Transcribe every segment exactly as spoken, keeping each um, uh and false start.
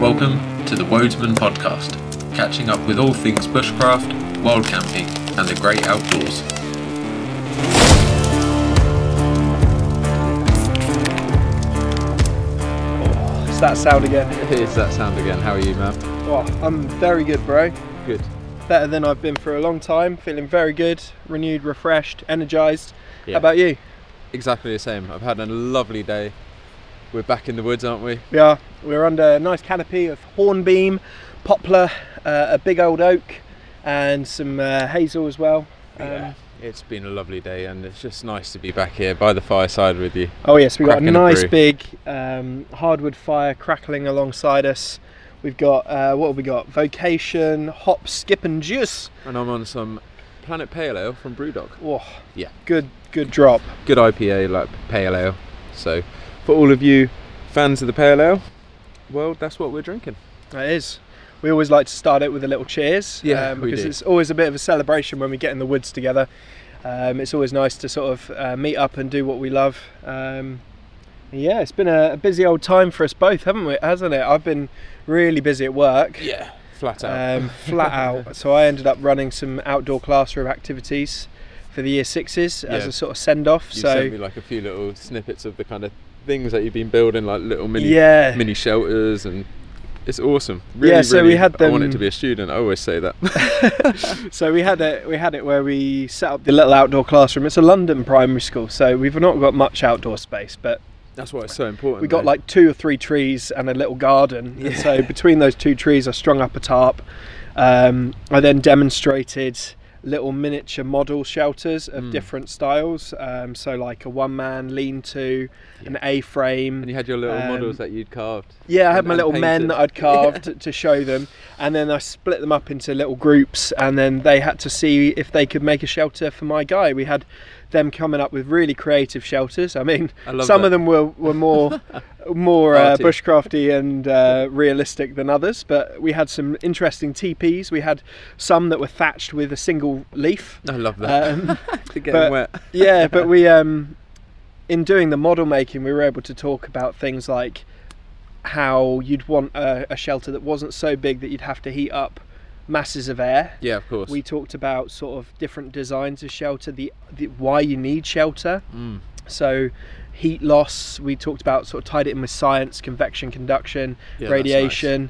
Welcome to the Woadsman Podcast, catching up with all things bushcraft, wild camping and the great outdoors. Oh, it's that sound again. It is that sound again. How are you, man? Oh, I'm very good, bro. Good. Better than I've been for a long time. Feeling very good, renewed, refreshed, energised. Yeah. How about you? Exactly the same. I've had a lovely day. We're back in the woods, aren't we? We are. We're under a nice canopy of hornbeam, poplar, uh, a big old oak, and some uh, hazel as well. Um, Yeah. It's been a lovely day, and it's just nice to be back here by the fireside with you. Oh yes, we've got a Cracking a nice brew. big um, hardwood fire crackling alongside us. We've got, uh, what have we got? Vocation, hop, skip and juice. And I'm on some Planet Pale Ale from Brewdog. Oh, Yeah. good, good drop. Good I P A, like Pale Ale. So, for all of you fans of the Pale Ale, well, that's what we're drinking. It is. We always like to start it with a little cheers. Yeah, um, we because do. it's always a bit of a celebration when we get in the woods together. Um, it's always nice to sort of uh, meet up and do what we love. Um, yeah, it's been a, a busy old time for us both, haven't we? Hasn't it? I've been really busy at work. Yeah. Flat out. Um, flat out. So I ended up running some outdoor classroom activities for the year sixes as Yeah. a sort of send off. You So sent me like a few little snippets of the kind of things that you've been building, like little mini yeah, mini shelters, and it's awesome. Really, Yeah, so really, we had I want it them- to be a student. I always say that. so we had it. We had it where we set up the little outdoor classroom. It's a London primary school, so we've not got much outdoor space, but That's why it's so important. we got though. like two or three trees and a little garden. And so between those two trees, I strung up a tarp. Um, I then demonstrated little miniature model shelters of Mm. different styles. Um, so like a one-man lean-to, an A-frame. And you had your little um, models that you'd carved. Yeah, I had and- my and little men painted. that I'd carved to show them, and then I split them up into little groups, and then they had to see if they could make a shelter for my guy. We had them coming up with really creative shelters. I mean, I love some that. of them were, were more more uh, Arty. bushcrafty and uh, realistic than others, but we had some interesting teepees. We had some that were thatched with a single leaf. I love that. Um, to get but- them wet. yeah, but we um in doing the model making, we were able to talk about things like how you'd want a, a shelter that wasn't so big that you'd have to heat up masses of air. Yeah, of course. We talked about sort of different designs of shelter, the, the why you need shelter. Mm. So heat loss, we talked about, sort of tied it in with science, convection, conduction, Yeah, that's radiation.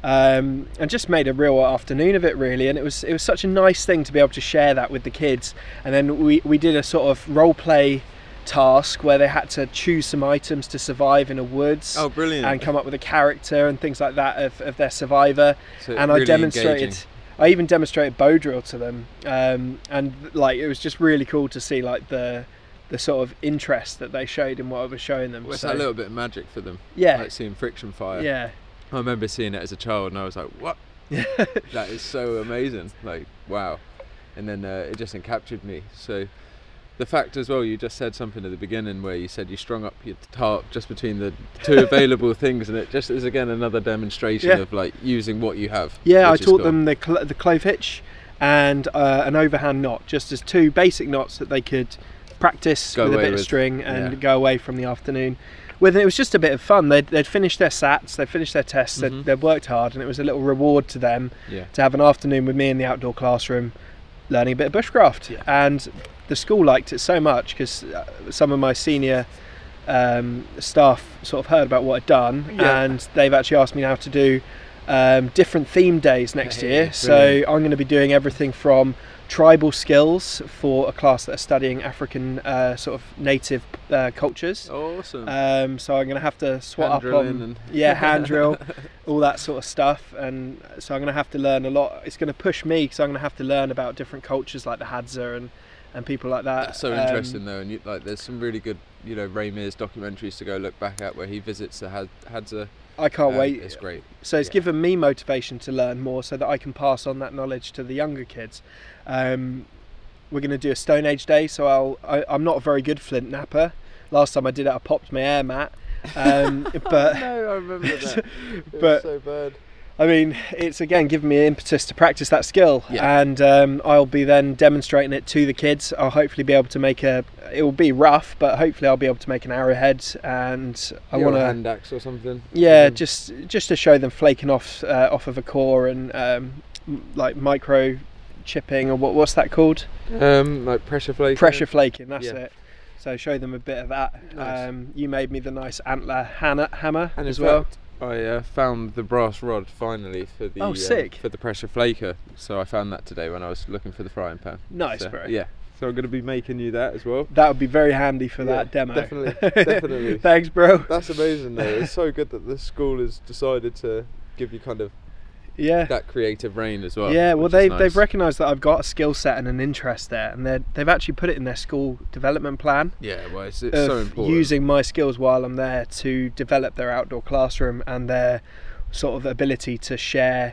Um, and just made a real afternoon of it, really, and it was it was such a nice thing to be able to share that with the kids. And then we, we did a sort of role play task where they had to choose some items to survive in a woods, Oh, brilliant. and come up with a character and things like that of, of their survivor. So And really I demonstrated engaging. I even demonstrated bow drill to them, um, and like it was just really cool to see like the the sort of interest that they showed in what I was showing them. Well, it's So, that little bit of magic for them. yeah, Like seeing friction fire. yeah. I remember seeing it as a child, and I was like, "What? That is so amazing!" Like, wow. And then uh, it just encaptured me. So, the fact as well, you just said something at the beginning where you said you strung up your tarp just between the two available things, and it just is again another demonstration Yeah. of like using what you have. Yeah, I which is taught cool. them the cl- the clove hitch and uh, an overhand knot, just as two basic knots that they could practice Go with a away bit of with, string and yeah. go away from the afternoon. With it was just a bit of fun. They'd, they'd finished their sats, they'd finished their tests, Mhm. they'd, they'd worked hard, and it was a little reward to them Yeah. to have an afternoon with me in the outdoor classroom learning a bit of bushcraft. Yeah. And the school liked it so much because some of my senior um, staff sort of heard about what I'd done, Yeah. and they've actually asked me now to do um, different theme days next Hey, year. So brilliant. I'm going to be doing everything from tribal skills for a class that are studying African uh, sort of native uh, cultures. Awesome. Um, so I'm going to have to swat Hand up drilling on and- yeah hand drill, all that sort of stuff, and so I'm going to have to learn a lot. It's going to push me because I'm going to have to learn about different cultures like the Hadza and and people like that. That's so Um, interesting though, and you, like there's some really good, you know, Ray Mears documentaries to go look back at where he visits the Had- Hadza. I can't Um, wait. It's great. So it's yeah. given me motivation to learn more so that I can pass on that knowledge to the younger kids. Um, we're going to do a Stone Age day, so I'll, I, I'm not a very good flint napper. Last time I did it, I popped my air mat. Um, but no, I remember that. It but was so bad. I mean, it's again given me impetus to practice that skill, Yeah. and um, I'll be then demonstrating it to the kids. I'll hopefully be able to make a. It will be rough, but hopefully I'll be able to make an arrowhead, and I Yeah, want or a to. hand axe or something. Yeah, Mhm. just just to show them flaking off uh, off of a core and um, m- like micro chipping, or what what's that called? um, like pressure flaking. Pressure flaking. That's Yeah. it. So show them a bit of that. Nice. Um, you made me the nice antler hammer, hammer And in as well. fact, I uh, found the brass rod finally for the Oh, um, sick. for the pressure flaker. So I found that today when I was looking for the frying pan. Nice, So, bro. Yeah. So I'm going to be making you that as well. That would be very handy for Yeah, that demo. definitely, definitely. Thanks, bro. That's amazing though. It's so good that the school has decided to give you kind of Yeah. that creative reign as well. Yeah, well, which is they've nice. they've recognised that I've got a skill set and an interest there, and they they've actually put it in their school development plan Yeah, well, it's, it's of so important. using my skills while I'm there to develop their outdoor classroom and their sort of ability to share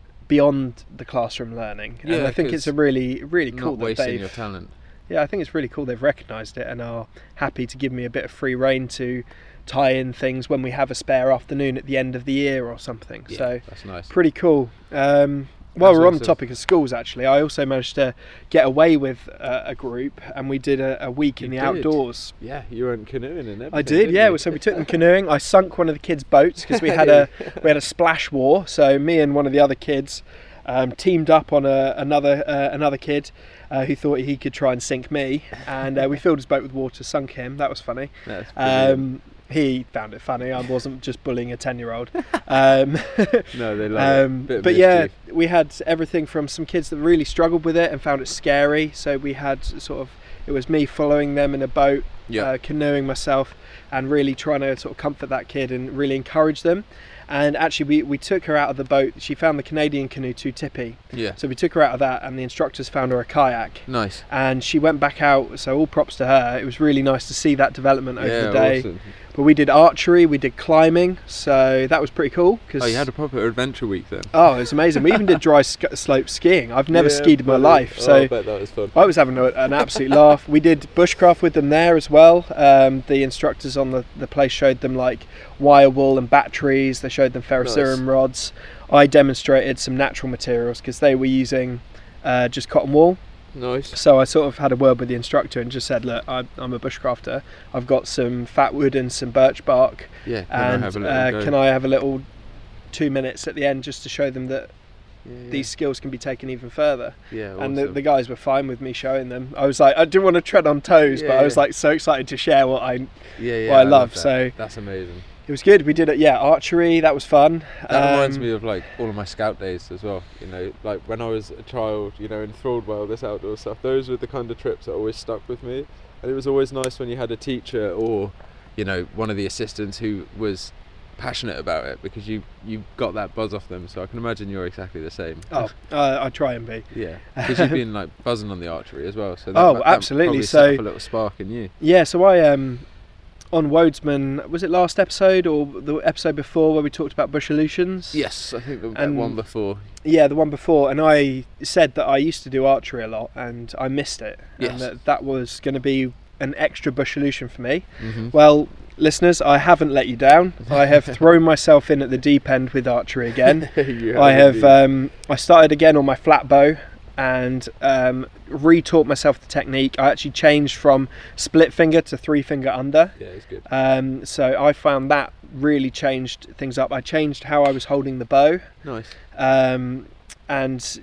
beyond the classroom learning. And Yeah, I think it's 'cause a really really cool not that wasting they've your talent. yeah I think it's really cool they've recognised it and are happy to give me a bit of free reign to tie in things when we have a spare afternoon at the end of the year or something. Yeah, So that's nice. pretty cool. Um, while That's we're on the awesome. topic of schools, actually, I also managed to get away with uh, a group, and we did a, a week in You the did? outdoors. Yeah, you went canoeing and everything. I did, didn't yeah. you? So we took them canoeing. I sunk one of the kids' boats because we had a we had a splash war. So me and one of the other kids um, teamed up on a, another uh, another kid uh, who thought he could try and sink me, and uh, we filled his boat with water, sunk him. That was funny. That's brilliant. Um, he found it funny. I wasn't just bullying a ten-year-old. Um, No, they love um, it. Bit of but yeah, mischief. we had everything from some kids that really struggled with it and found it scary. So we had sort of, it was me following them in a boat, Yeah. uh, canoeing myself, and really trying to sort of comfort that kid and really encourage them. And actually, we, we took her out of the boat. She found the Canadian canoe too tippy. Yeah. So we took her out of that, and the instructors found her a kayak. Nice. And she went back out, so all props to her. It was really nice to see that development over yeah, the day. awesome. But we did archery, we did climbing, so that was pretty cool. Cause Oh, you had a proper adventure week then. Oh, it was amazing. We even did dry sk- slope skiing. I've never Yeah, skied in my brilliant. life, Oh, so I bet that was fun. I was having a, an absolute laugh. We did bushcraft with them there as well. Um, the instructors on the, the place showed them like wire wool and batteries. They showed them ferrocerium rods. I demonstrated some natural materials because they were using uh, just cotton wool. Nice. So I sort of had a word with the instructor and just said, look, I, I'm a bushcrafter. I've got some fat wood and some birch bark. Yeah. Can and I have a little uh, go? can I have a little two minutes at the end just to show them that Yeah, yeah. these skills can be taken even further? Yeah. And the, awesome. the guys were fine with me showing them. I was like, I didn't want to tread on toes, but Yeah, I was yeah. like so excited to share what I yeah, yeah, what I love, that. so- that's amazing. it was good. We did it, yeah, archery, that was fun. That reminds Um, me of like all of my scout days as well. You know, like when I was a child, you know, enthralled by all this outdoor stuff. Those were the kind of trips that always stuck with me, and it was always nice when you had a teacher or, you know, one of the assistants who was passionate about it, because you you got that buzz off them. So I can imagine you're exactly the same. Oh, uh, I try and be. Yeah, because you've been like buzzing on the archery as well. So that, Oh, that absolutely. probably So- set off a little spark in you. Yeah, so I um on Woadsman, was it last episode or the episode before where we talked about bush illusions? Yes, I think the, that And- one before. Yeah, the one before, and I said that I used to do archery a lot and I missed it, Yes. and that that was going to be an extra bush illusion for me. Mm-hmm. Well, listeners, I haven't let you down. I have thrown myself in at the deep end with archery again. I have um, I started again on my flat bow and um, retaught myself the technique. I actually changed from split finger to three finger under. Yeah, it's good. Um, so I found that really changed things up. I changed how I was holding the bow, Nice. um, and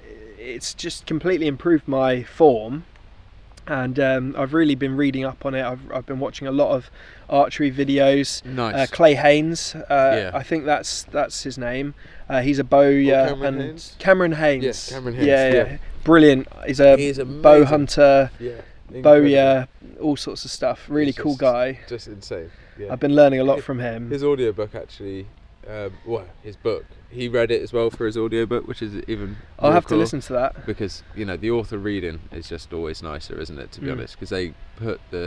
it's just completely improved my form. And um, I've really been reading up on it. I've, I've been watching a lot of archery videos. Nice. Uh, Clay Haynes, uh, Yeah. I think that's that's his name. Uh, he's a bowyer Cameron and Haynes? Cameron Haynes. Yes, Cameron Haynes, Yeah, yeah, yeah. brilliant. He's a He's bow amazing. hunter, Yeah. bowyer, all sorts of stuff. Really He's cool just- guy. Just insane. Yeah. I've been learning a lot His- from him. His audiobook actually, um, well, his book. He read it as well for his audiobook, which is even. I'll more have to cool, listen to that. because you know the author reading is just always nicer, isn't it? To be Mm. honest, because they put the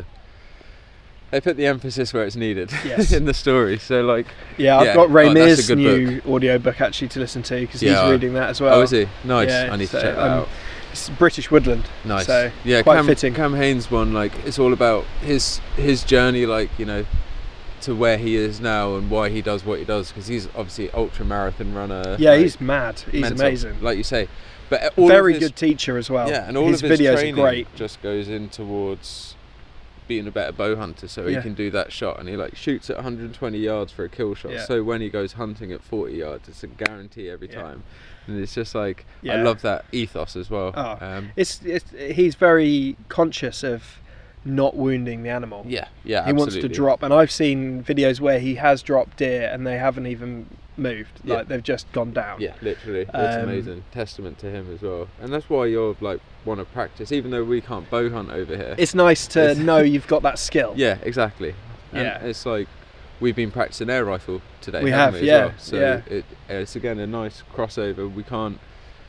they put the emphasis where it's needed Yes. in the story. So like, Yeah, I've Yeah. got Ray Oh, that's a Mears' good new audiobook actually to listen to because Yeah. he's reading that as well. oh, is he nice? Yeah, I need so, to check that um, out. It's British Woodland. Nice. So yeah, quite Cam, fitting. Cam Haynes one, like it's all about his his journey, like you know, to where he is now and why he does what he does, because he's obviously ultra marathon runner. Yeah, like, he's mad. He's mental, amazing. like you say. But all Very of his, good teacher as well. Yeah, and all his of his videos training are great. just goes in towards being a better bow hunter, so Yeah. he can do that shot, and he like shoots at one hundred twenty yards for a kill shot. Yeah. So when he goes hunting at forty yards, it's a guarantee every Yeah. time. And it's just like I Yeah. love that ethos as well. Oh, Um, It's, it's he's very conscious of not wounding the animal. yeah, yeah, He wants to absolutely. drop, and I've seen videos where he has dropped deer and they haven't even moved. Yeah. Like they've just gone down. Yeah, literally, it's Um, amazing. Testament to him as well, and that's why you're like want to practice, even though we can't bow hunt over here. It's nice to It's- know you've got that skill. Yeah, exactly. And Yeah. it's like we've been practicing air rifle today. We haven't have, we, as yeah, well? So yeah. It, it's again a nice crossover. We can't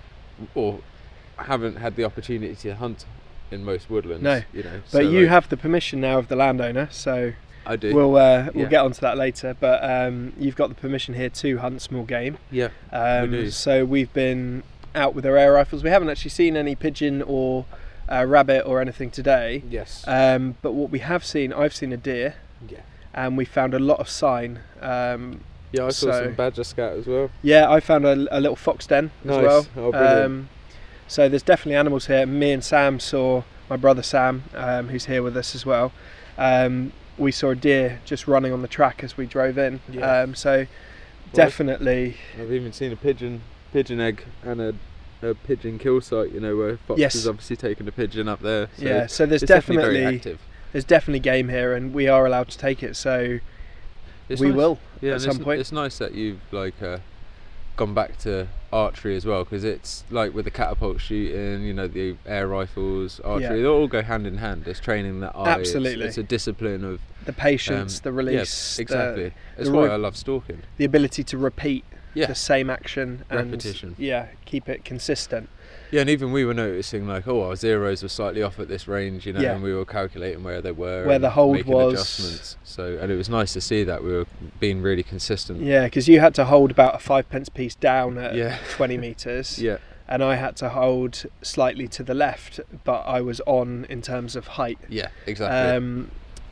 or haven't had the opportunity to hunt in most woodlands. No, you know. But so, you like, have the permission now of the landowner, so I do. we'll uh, we'll Yeah. get onto that later. But um, you've got the permission here to hunt small game. yeah. Um, do. So we've been out with our air rifles. We haven't actually seen any pigeon or uh, rabbit or anything today. Yes. Um, but what we have seen, I've seen a deer, yeah. and we found a lot of sign. Um, Yeah, I saw so- some badger scat as well. yeah, I found a, a little fox den as Nice. well. Oh, brilliant. um, so there's definitely animals here. Me and Sam saw, my brother Sam, um, who's here with us as well. Um, we saw a deer just running on the track as we drove in. Yeah. Um, so definitely, I've even seen a pigeon, pigeon egg, and a, a pigeon kill site. You know, where Fox Yes. has obviously taken a pigeon up there. So yeah. So there's it's definitely, definitely, very active. there's definitely game here, and we are allowed to take it. So It's we nice. will Yeah, at and some it's, point. it's nice that you've like uh, gone back to archery as well, because it's like with the catapult shooting, you know, the air rifles, archery, Yeah. they all go hand in hand. There's training that eye. It's- Absolutely. it's, a discipline of The patience, um, the release, Yeah, exactly. the, That's the why re- I love stalking. the ability to repeat Yeah, the same action and Repetition. yeah, keep it consistent. yeah, and even we were noticing like, oh, our zeros were slightly off at this range, you know, Yeah. and we were calculating where they were, Where and the hold making was. adjustments. So, and it was nice to see that we were being really consistent. Yeah, because you had to hold about a five pence piece down at Yeah. twenty meters, Yeah, and I had to hold slightly to the left, but I was on in terms of height. yeah, exactly. Um,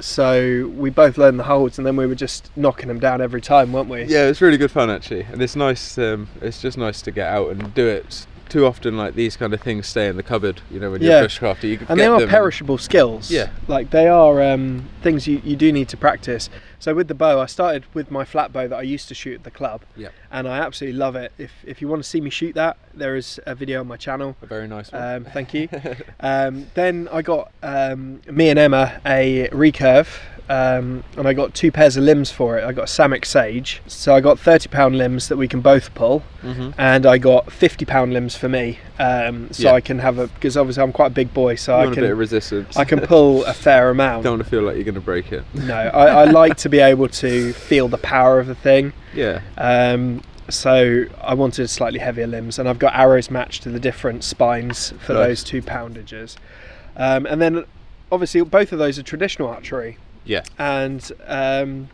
so we both learned the holds, and then we were just knocking them down every time, weren't we? Yeah, it's really good fun actually, and it's nice. Um, it's just nice to get out and do it. Too often, like these kind of things stay in the cupboard. You know, when you're Yeah. a bushcrafter, you And get they are them perishable skills. Yeah. Like they are um, things you, you do need to practice. So with the bow, I started with my flat bow that I used to shoot at the club. Yeah. And I absolutely love it. If if you want to see me shoot that, there is a video on my channel. A very nice one. Um, thank you. um, then I got um, me and Emma a recurve. Um, and I got two pairs of limbs for it. I got a Samick Sage, so I got thirty pound limbs that we can both pull, mm-hmm. and I got fifty pound limbs for me, um, so Yeah. I can have a, because obviously I'm quite a big boy, so you I want a bit of can resistance. I can pull a fair amount. Don't want to feel like you're going to break it. No, I, I like to be able to feel the power of the thing. Yeah. Um, so I wanted slightly heavier limbs, and I've got arrows matched to the different spines for Nice. those two poundages. Um, and then obviously both of those are traditional archery, Yeah. and um,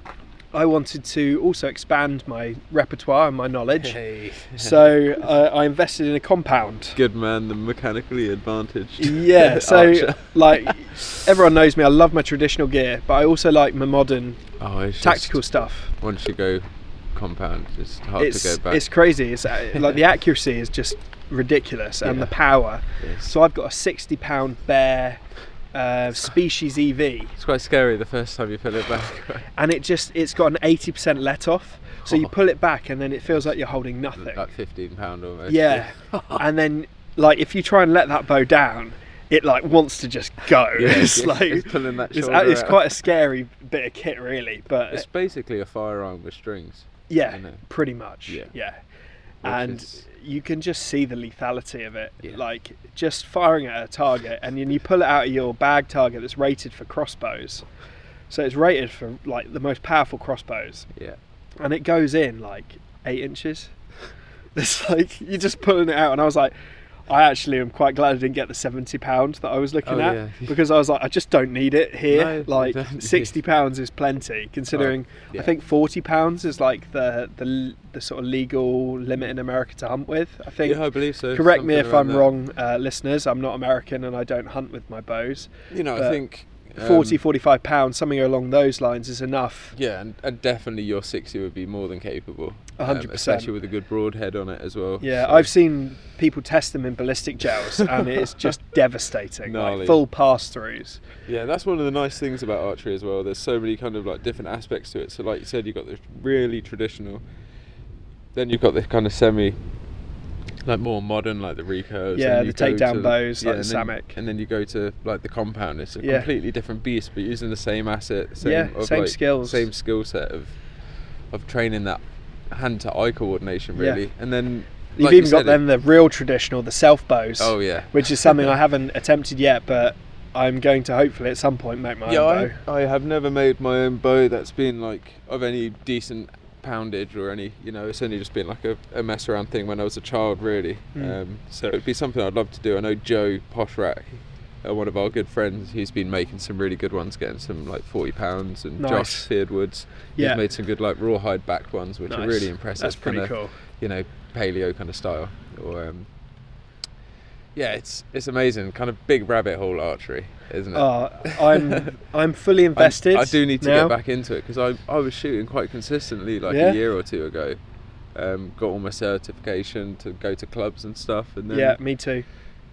I wanted to also expand my repertoire and my knowledge. Hey. So uh, I invested in a compound. Good man, the mechanically advantaged. Yeah, so archer. like everyone knows me, I love my traditional gear, but I also like my modern Oh, it's tactical just, stuff. once you go compound, it's hard It's to go back. it's crazy. It's uh, like the accuracy is just ridiculous, and Yeah. the power. Yes. So I've got a sixty pound bear uh, Species E V, It's quite scary the first time you pull it back. and it just it's got an eighty percent let off. So you Oh. pull it back, and then it feels like you're holding nothing. Like fifteen pound almost. Yeah, and then like if you try and let that bow down, it like wants to just go. Yeah, it's like it's pulling that it's, shoulder it's out. quite a scary bit of kit, really. But It's basically a firearm with strings. yeah, isn't it? pretty much. Yeah. Yeah, Which and is- you can just see the lethality of it. Yeah. Like just firing at a target, and then you pull it out of your bag target that's rated for crossbows. So it's rated for like the most powerful crossbows, Yeah. and it goes in like eight inches. It's like you're just pulling it out, and I was like, I actually am quite glad I didn't get the seventy pounds that I was looking Oh, at, yeah. because I was like, I just don't need it here. No, you like don't. sixty pounds is plenty, considering Oh, yeah. I think forty pounds is like the, the the sort of legal limit in America to hunt with. I think. Yeah, I believe so. Correct me something if around I'm that. wrong, uh, listeners. I'm not American and I don't hunt with my bows. You know, but- I think forty, Um, forty-five pounds, something along those lines is enough. Yeah, and, and definitely your sixty would be more than capable. A hundred um, percent. Especially with a good broadhead on it as well. Yeah, So- I've seen people test them in ballistic gels, and it's just devastating. Gnarly. Like full pass-throughs. Yeah, that's one of the nice things about archery as well. There's so many kind of like different aspects to it. So like you said, you've got the really traditional, then you've got the kind of semi, like more modern, like the recurves. Yeah, and you the go takedown to- bows, like and the then- Samick. And then you go to like the compound. It's a Yeah. completely different beast, but using the same asset, same, Yeah, of, same like, skills. same skill set of of training that hand to eye coordination, Yeah. really. And then You've like you even got said, them, it- the real traditional, the self bows. Oh yeah. Which is something I haven't attempted yet, but I'm going to hopefully at some point make my Yeah, own bow. I, I have never made my own bow that's been like of any decent poundage or any, you know, it's only just been like a, a mess around thing when I was a child, really. Mm. Um, so it'd be something I'd love to do. I know Joe Poshrat, uh, one of our good friends, he's been making some really good ones, getting some like forty pounds, and Nice. Josh Feardwoods, Yeah. he's made some good like rawhide backed ones, which are Nice. really impressive. That's pretty kinda, cool. You know, paleo kind of style. Or um, yeah, it's it's amazing. Kind of big rabbit hole archery, isn't it? Oh, I'm I'm fully invested. I, I do need to now. get back into it because I, I was shooting quite consistently like Yeah. a year or two ago. Um, got all my certification to go to clubs and stuff, and then Yeah, me too.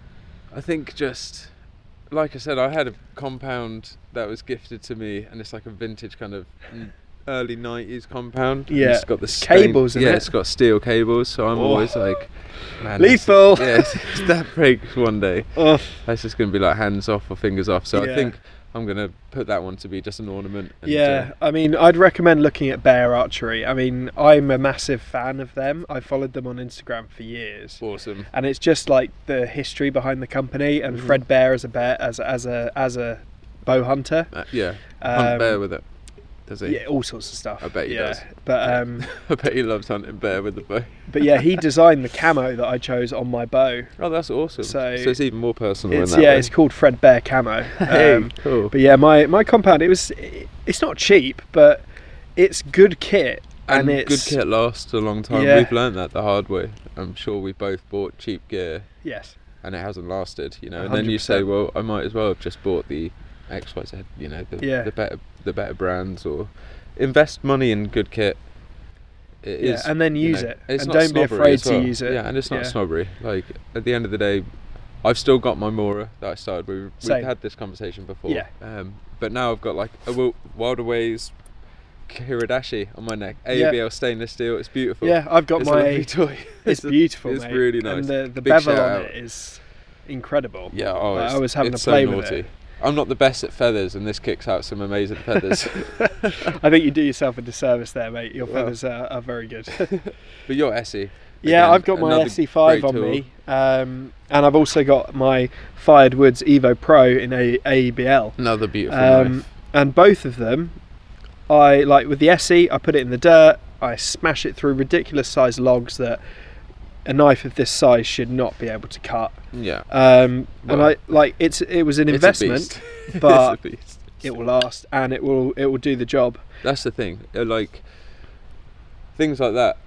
I think just like I said, I had a compound that was gifted to me, and it's like a vintage kind of n- early nineties compound. and Yeah, it's got the it's stain- cables, isn't yeah, it? it's got steel cables, so I'm Oh. always like, man, this- Lethal. Yeah, if that breaks one day, Oh, that's just going to be like hands off or fingers off. So Yeah. I think I'm going to put that one to be just an ornament. And, yeah, uh, I mean, I'd recommend looking at Bear Archery. I mean, I'm a massive fan of them. I followed them on Instagram for years, awesome. and it's just like the history behind the company and Mhm. Fred Bear as a bear as as a as a bow hunter. Uh, yeah, hunt Um, bear with it. Does he? Yeah, all sorts of stuff. I bet he yeah. does. But Yeah. um, I bet he loves hunting bear with the bow. but yeah, he designed the camo that I chose on my bow. Oh, that's awesome. So- So, it's even more personal It's in that yeah, way. it's called Fred Bear camo. Hey, Um, cool. But yeah, my, my compound, it was it's not cheap, but it's good kit, and, And it's good kit lasts a long time. Yeah. We've learned that the hard way. I'm sure we both bought cheap gear yes, and it hasn't lasted, you know. A And then you say, hundred well, I might as well have just bought the X Y Z, you know, the, Yeah. the better the better brands, or invest money in good kit. It yeah, is, and then you use know, it, it's and not don't be snobbery afraid as to well. use it. Yeah, and it's not Yeah. snobbery. Like at the end of the day, I've still got my Mora that I started. We, we've Same. had this conversation before. Yeah. Um, but now I've got like a Wil- Wilder Ways Hiradashi on my neck. Yeah. A B L stainless steel. It's beautiful. Yeah, I've got it's a lovely my. toy. It's a- beautiful, It's mate. really nice. And the the Big bevel shout on out. it is incredible. Yeah, oh, Like, it's, I was having it's to play so with naughty. it. I'm not the best at feathers, and this kicks out some amazing feathers. I think you do yourself a disservice there, mate. Your Well. feathers are, are very good. But you're Essie. Yeah, Again, I've got my another S E five great on tool. me, um, and I've also got my Fired Woods Evo Pro in a AEBL. Another beautiful Um, knife. and both of them, I like with the S E, I put it in the dirt, I smash it through ridiculous sized logs that a knife of this size should not be able to cut. Yeah. Um, and Well, I like it's it was an It's a investment, beast. but it's a beast. it will last and it will it will do the job. That's the thing. uh, Like things like that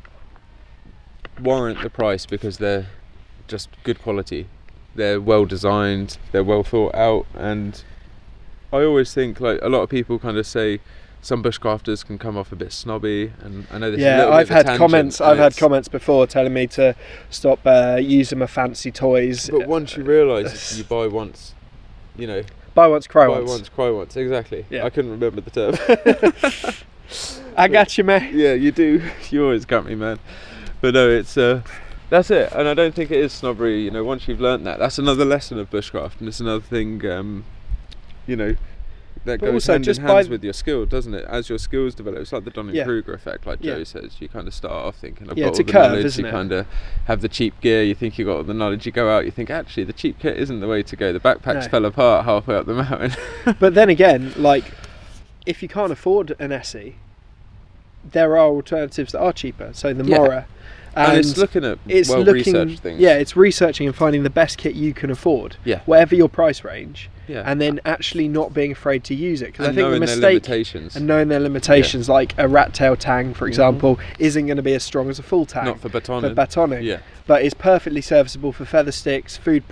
warrant the price because they're just good quality. They're well designed. They're well thought out. And I always think like a lot of people kind of say some bushcrafters can come off a bit snobby, and I know this is a Yeah, little bit I've of a had tangent, comments. and I've had it's- comments before telling me to stop uh, using my fancy toys. But once you realise you buy once, you know, Buy once, cry buy once. once, cry once. Exactly. Yeah. I couldn't remember the term. I got you, mate. Yeah, you do. You always got me, man. But no, it's uh, that's it. And I don't think it is snobbery. You know, once you've learnt that, that's another lesson of bushcraft, and it's another thing. Um, you know, that But goes also hand just in by hands the- with your skill, doesn't it? As your skills develop, it's like the Donning Yeah. Kruger effect, like Yeah. Joe says. You kind of start off thinking, I've Yeah, got it's all a the curve, knowledge. isn't You it? kind of have the cheap gear. You think you got all the knowledge. You go out, you think actually the cheap kit isn't the way to go. The backpacks No. fell apart halfway up the mountain. But then again, like, if you can't afford an S E, there are alternatives that are cheaper. So the Yeah. Mora, and, and it's looking at it's well looking, researched things. yeah, it's researching and finding the best kit you can afford, Yeah. whatever your price range, Yeah. and then actually not being afraid to use it. Because I And think the knowing their mistake limitations. and knowing their limitations, like a rat tail tang, for Mhm. example, isn't going to be as strong as a full tang Not for for batoning. batoning, Yeah. but it's perfectly serviceable for feather sticks, food prep,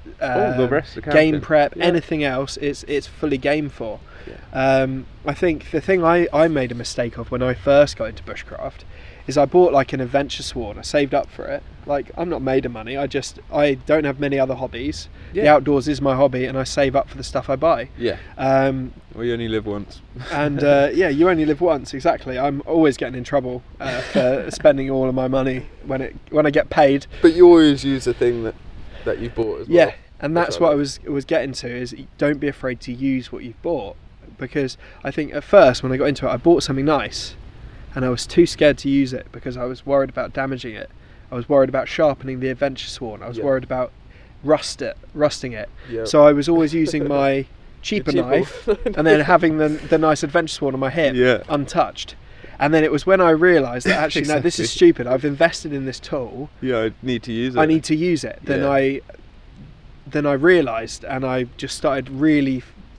uh, the rest of game camping. prep, Yeah. anything else, it's it's fully game for. Yeah. Um, I think the thing I, I made a mistake of when I first got into bushcraft is I bought like an adventure sworn. I saved up for it. Like, I'm not made of money. I just I don't have many other hobbies. Yeah. The outdoors is my hobby, and I save up for the stuff I buy. Yeah. Um, Well, you only live once. and uh, yeah, you only live once. Exactly. I'm always getting in trouble uh, for spending all of my money when it when I get paid. But you always use the thing that that you bought as well. Yeah, and that's That's what what I I was was getting to, is don't be afraid to use what you've bought, because I think at first when I got into it, I bought something nice, and I was too scared to use it because I was worried about damaging it. I was worried about sharpening the adventure sworn. I was Yeah. worried about rust it, rusting it. Yeah. So I was always using my cheaper cheaper knife one. and then having the the nice adventure sworn on my hip, Yeah. untouched. And then it was when I realised that actually no, this is Exactly. stupid. I've invested in this tool. Yeah, I need to use it. I need to use it. Then Yeah. I then I realised, and I just started really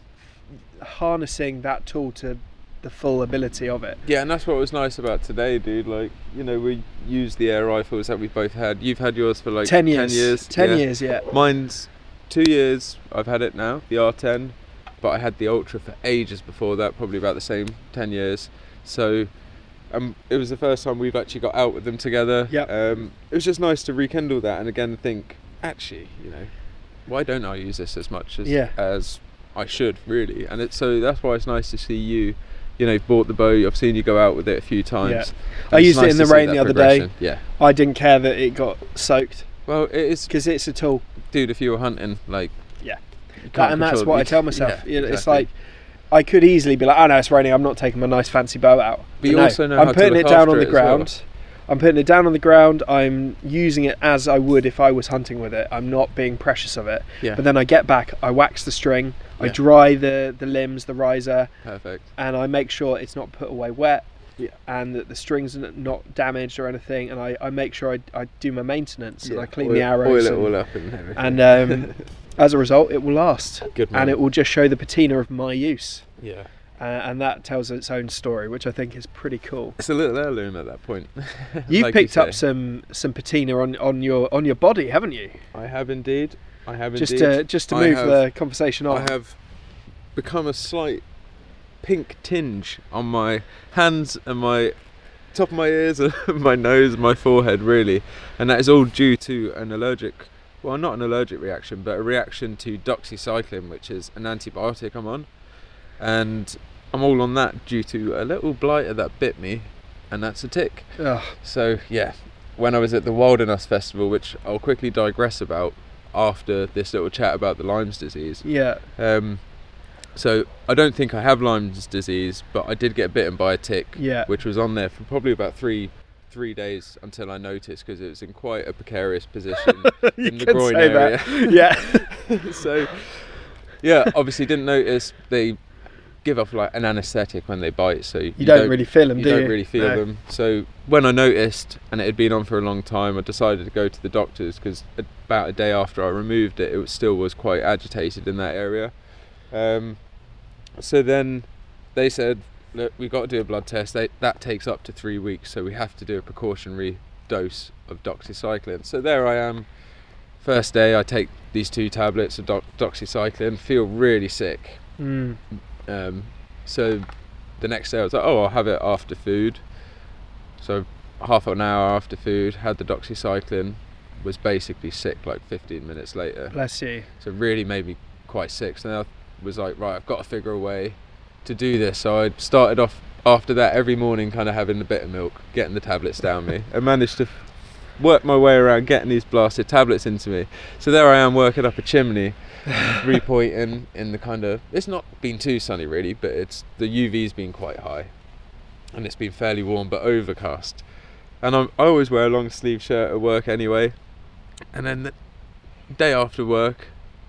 f- harnessing that tool to the full ability of it. Yeah, and that's what was nice about today, dude. Like, you know, we used the air rifles that we both had. You've had yours for like ten years. Ten years. Ten yeah. years, yeah. Mine's two years. I've had it now, the R ten, but I had the Ultra for ages before that, probably about the same ten years. So, um, it was the first time we've actually got out with them together. Yep. Um, it was just nice to rekindle that, and again think, actually, you know, why don't I use this as much as Yeah. as I should, really? And it's so that's why it's nice to see you. You know, you've bought the bow. I've seen you go out with it a few times. Yeah. and I it's used it nice in to the see rain that the other day. progression. Yeah. I didn't care that it got soaked Well, it is, because it's a tool. dude. If you were hunting, like, Yeah. you That, can't and that's control- what I you- tell myself. yeah, You know, It's exactly. like I could easily be like, oh no, it's raining. I'm not taking my nice fancy bow out. But you no, also know I'm how to putting look it down after on the it as well. ground. I'm putting it down on the ground. I'm using it as I would if I was hunting with it. I'm not being precious of it. Yeah. But then I get back, I wax the string, I Yeah. dry the, the limbs, the riser, Perfect. and I make sure it's not put away wet. Yeah. And that the strings are not damaged or anything. And I, I make sure I, I do my maintenance and Yeah, I clean oil, the arrows. Oil it and, all up and everything. and um, as a result, it will last. Good man. And it will just show the patina of my use. Yeah. Uh, and that tells its own story, which I think is pretty cool. It's a little heirloom at that point. You've Like picked you up say. some some patina on, on your on your body, haven't you? I have indeed. I have Just indeed. to just to I move have- the conversation on. I have become a slight pink tinge on my hands and my top of my ears and my nose and my forehead, really, and that is all due to an allergic, well, not an allergic reaction, but a reaction to doxycycline, which is an antibiotic I'm on, and I'm all on that due to a little blighter that bit me, and that's a tick. Ugh. So yeah, when I was at the Wilderness Festival, which I'll quickly digress about after this little chat about the Lyme's disease. Yeah. Um, so I don't think I have Lyme's disease, but I did get bitten by a tick, Yeah. which was on there for probably about three three days until I noticed, because it was in quite a precarious position You in the can groin say area. that. Yeah. So yeah, obviously didn't notice. They give off like an anaesthetic when they bite, so you, You don't, really feel them, you do you? don't really feel No. them. So when I noticed, and it had been on for a long time, I decided to go to the doctors, because about a day after I removed it, it was, still was quite agitated in that area. Um, so then they said, look, we've got to do a blood test. They, that takes up to three weeks, so we have to do a precautionary dose of doxycycline. So there I am. First day, I take these two tablets of dox- doxycycline, feel really sick. Mm. Um, so the next day I was like, oh, I'll have it after food. So half an hour after food, had the doxycycline, was basically sick like fifteen minutes later. Bless you. So it really made me quite sick. So then I was like, right, I've got to figure a way to do this. So I started off after that every morning kind of having a bit of milk, getting the tablets down me, and managed to work my way around getting these blasted tablets into me. So there I am working up a chimney, repointing in the kind of, it's not been too sunny really, but it's the U V's been quite high, and it's been fairly warm but overcast. And I'm, I always wear a long sleeve shirt at work anyway. And then the day after work,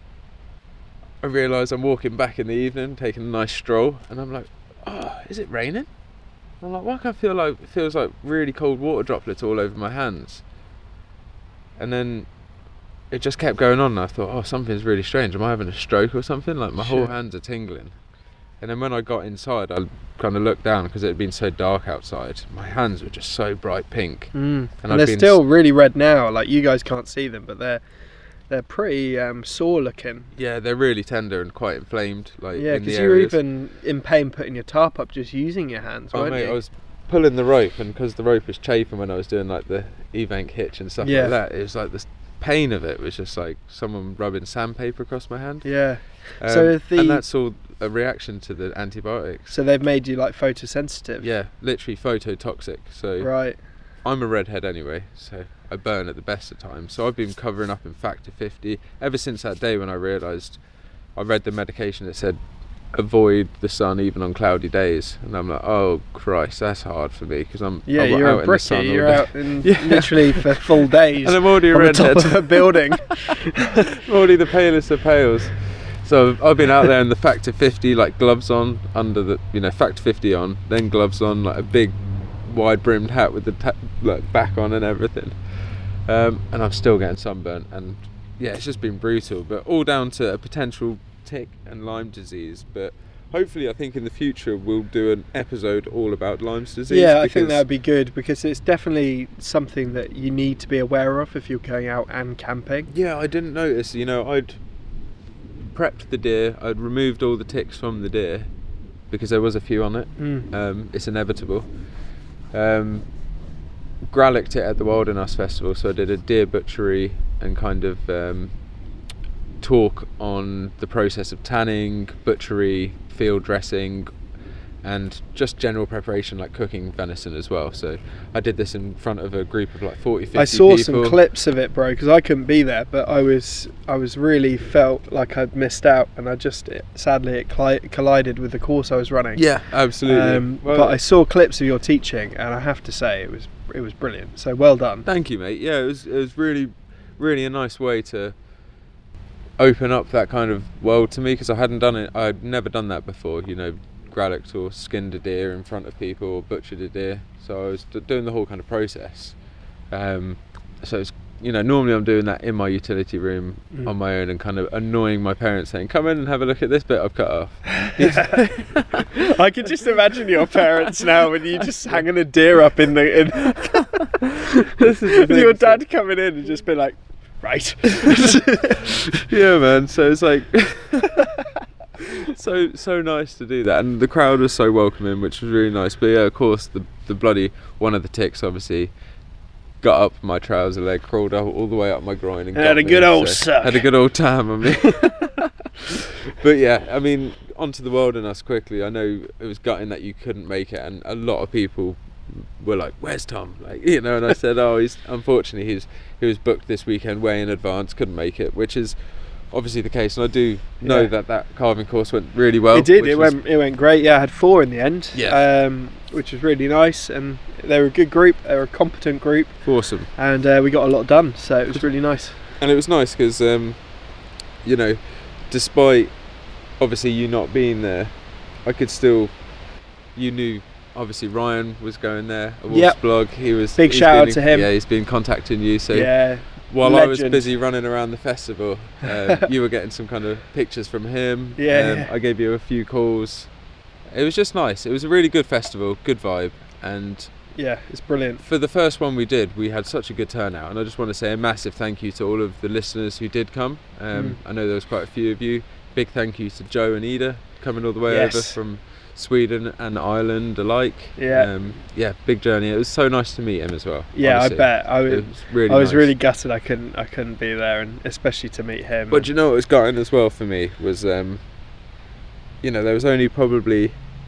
I realise I'm walking back in the evening, taking a nice stroll, and I'm like, oh, is it raining? I'm like, why can I feel like, it feels like really cold water droplets all over my hands? And then it just kept going on, and I thought, oh, something's really strange. Am I having a stroke or something? Like, my whole Sure. hands are tingling. And then when I got inside, I kind of looked down, because it had been so dark outside. My hands were just so bright pink. Mm. And, I've they're been still really red now. Like, you guys can't see them, but they're they're pretty um, sore looking. Yeah, they're really tender and quite inflamed. Like Yeah, in the because you were areas. even in pain putting your tarp up just using your hands, Oh, weren't mate, you? I was pulling the rope, and because the rope was chafing when I was doing like the Evank hitch and stuff Yeah. like that, it was like the pain of it was just like someone rubbing sandpaper across my hand. Yeah. Um, So the- and that's all a reaction to the antibiotics. So they've made you like photosensitive. Yeah, literally phototoxic. So Right. I'm a redhead anyway, so I burn at the best of times. So I've been covering up in factor fifty ever since that day when I realised, I read the medication that said avoid the sun even on cloudy days, and I'm like, oh Christ, that's hard for me because I'm Yeah, I'm you're out a in the sun brickie. all You're day. out in Yeah. literally for full days And I'm already a on the top redhead. of a building. I'm already the palest of pales. So I've been out there in the factor fifty, like gloves on, under the, you know, factor fifty on, then gloves on, like a big wide brimmed hat with the ta- like back on and everything. Um, and I'm still getting sunburnt, and yeah, it's just been brutal, but all down to a potential tick and Lyme disease. But hopefully I think in the future we'll do an episode all about Lyme's disease. Yeah, I think because- that would be good because it's definitely something that you need to be aware of if you're going out and camping. Yeah, I didn't notice, you know, I'd prepped the deer, I'd removed all the ticks from the deer because there was a few on it. Mm. Um, it's inevitable. Um, Grallicked it at the Wilderness Festival, so I did a deer butchery and kind of um, talk on the process of tanning, butchery, field dressing, and just general preparation like cooking venison as well. So I did this in front of a group of like forty, fifty I saw people. some clips of it, bro, because I couldn't be there, but I was I was really felt like I'd missed out, and I just it, sadly it cli- collided with the course I was running. Yeah, absolutely. Um, Well, but I saw clips of your teaching, and I have to say it was it was brilliant. So well done. Thank you, mate. Yeah, it was it was really, really a nice way to open up that kind of world to me because I hadn't done it. I'd never done that before. You know, grallocked or skinned a deer in front of people or butchered a deer. So I was d- doing the whole kind of process. Um, so it's, you know, normally I'm doing that in my utility room Mm. on my own and kind of annoying my parents saying, "Come in and have a look at this bit I've cut off." I can just imagine your parents now when you just hanging a deer up in the in This is the your thing. dad coming in and just be like, right. Yeah, man. So it's like so so nice to do that, and the crowd was so welcoming, which was really nice. But yeah, of course, the the bloody one of the ticks obviously got up my trouser leg, crawled up all the way up my groin, and Had got a me, good old so- suck. Had a good old time on me. But yeah, I mean, onto the Wilderness quickly. I know it was gutting that you couldn't make it, and a lot of people were like, "Where's Tom?" Like, you know, and I said, "Oh, he's unfortunately he's he was booked this weekend way in advance, couldn't make it," which is obviously the case, and I do know Yeah. that that carving course went really well. It did. which It was- went. It went great. Yeah, I had four in the end. Yeah. Um, which was really nice, and they were a good group. They were a competent group, awesome. and uh, we got a lot done. So it was really nice. And it was nice because, um, you know, despite obviously you not being there, I could still, you knew obviously Ryan was going there, a Wolf's Yep. blog. He was Big he's shout out been- to him. Yeah, he's been contacting you. So yeah. while I was legend. busy running around the festival, um, you were getting some kind of pictures from him. Yeah, um, yeah. I gave you a few calls. It was just nice. It was a really good festival, good vibe, and Yeah, it's brilliant. for the first one we did, we had such a good turnout, and I just want to say a massive thank you to all of the listeners who did come. Um, I know there was quite a few of you. Big thank you to Joe and Ida coming all the way Yes. over from Sweden and Ireland alike. Yeah. um, yeah, big journey. It was so nice to meet him as well. Yeah, honestly. I bet. I It was. was really I was nice. really gutted. I couldn't. I couldn't be there, and especially to meet him. But you know what was gutting as well for me was, um, you know, there was only probably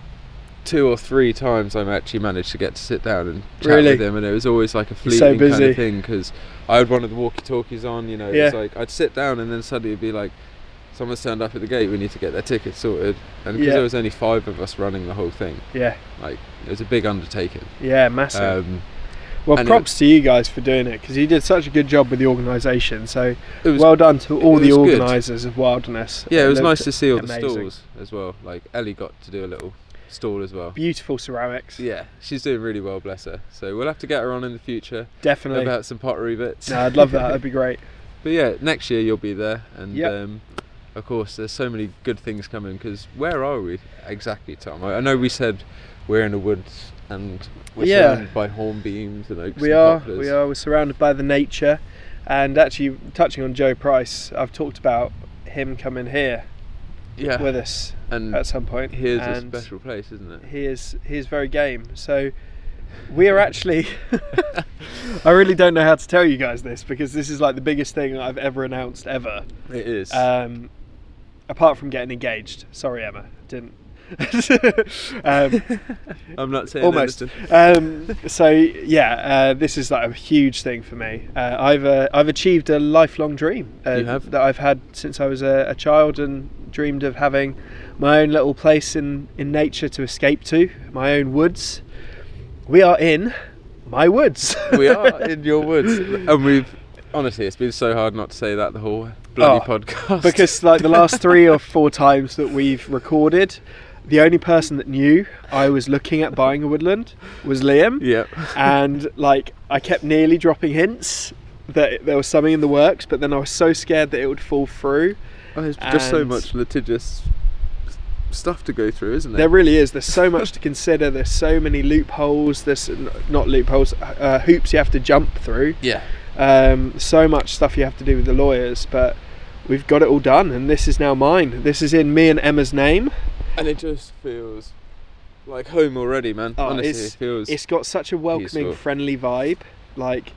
two or three times I actually managed to get to sit down and chat Really? with him, and it was always like a He's so fleeting kind busy. of thing because I had one of the walkie-talkies on. You know, it Yeah. was like I'd sit down and then suddenly it'd be like, someone's turned up at the gate, we need to get their ticket sorted, and because Yeah. there was only five of us running the whole thing, Yeah. like it was a big undertaking. Yeah, massive. Um, well, and it- props to you guys for doing it because you did such a good job with the organisation. So it was well done to all it the was good. organisers of Wilderness. yeah, it was looked nice to see all amazing. the stalls as well. Like Ellie got to do a little stall as well. Beautiful ceramics. Yeah, she's doing really well, bless her. So we'll have to get her on in the future Definitely. about some pottery bits. No, I'd love that. That'd be great. But yeah, next year you'll be there, and Yep. um, of course there's so many good things coming. Because where are we exactly, Tom? I, I know we said we're in the woods and we're Yeah. surrounded by hornbeams and oaks We and are. poplars. We are. We're surrounded by the nature. And actually, touching on Joe Price, I've talked about him coming here Yeah. with us And at some point. here's a and special place, isn't it? He is he is very game. So we are actually. I really don't know how to tell you guys this because this is like the biggest thing I've ever announced ever. It is. Um, apart from getting engaged. Sorry, Emma, didn't. um, I'm not saying almost. anything. Um, so yeah, uh, this is like a huge thing for me. Uh, I've uh, I've achieved a lifelong dream uh, You have? that I've had since I was a, a child, and dreamed of having my own little place in, in nature to escape to, my own woods. We are in my woods. We are in your woods, and we've honestly, it's been so hard not to say that the whole bloody Oh, podcast. Because like the last three or four times that we've recorded, the only person that knew I was looking at buying a woodland was Liam. yeah, And like I kept nearly dropping hints that there was something in the works, but then I was so scared that it would fall through. oh, there's just so and- much litigious stuff to go through, isn't there? There really is. There's so much to consider. There's so many loopholes. There's not loopholes, uh, hoops you have to jump through. yeah, Um, so much stuff you have to do with the lawyers, but we've got it all done, and this is now mine. This is in me and Emma's name. and it just feels like home already, man. Oh, honestly, it's- it feels. It's got such a welcoming, peaceful. friendly vibe. Like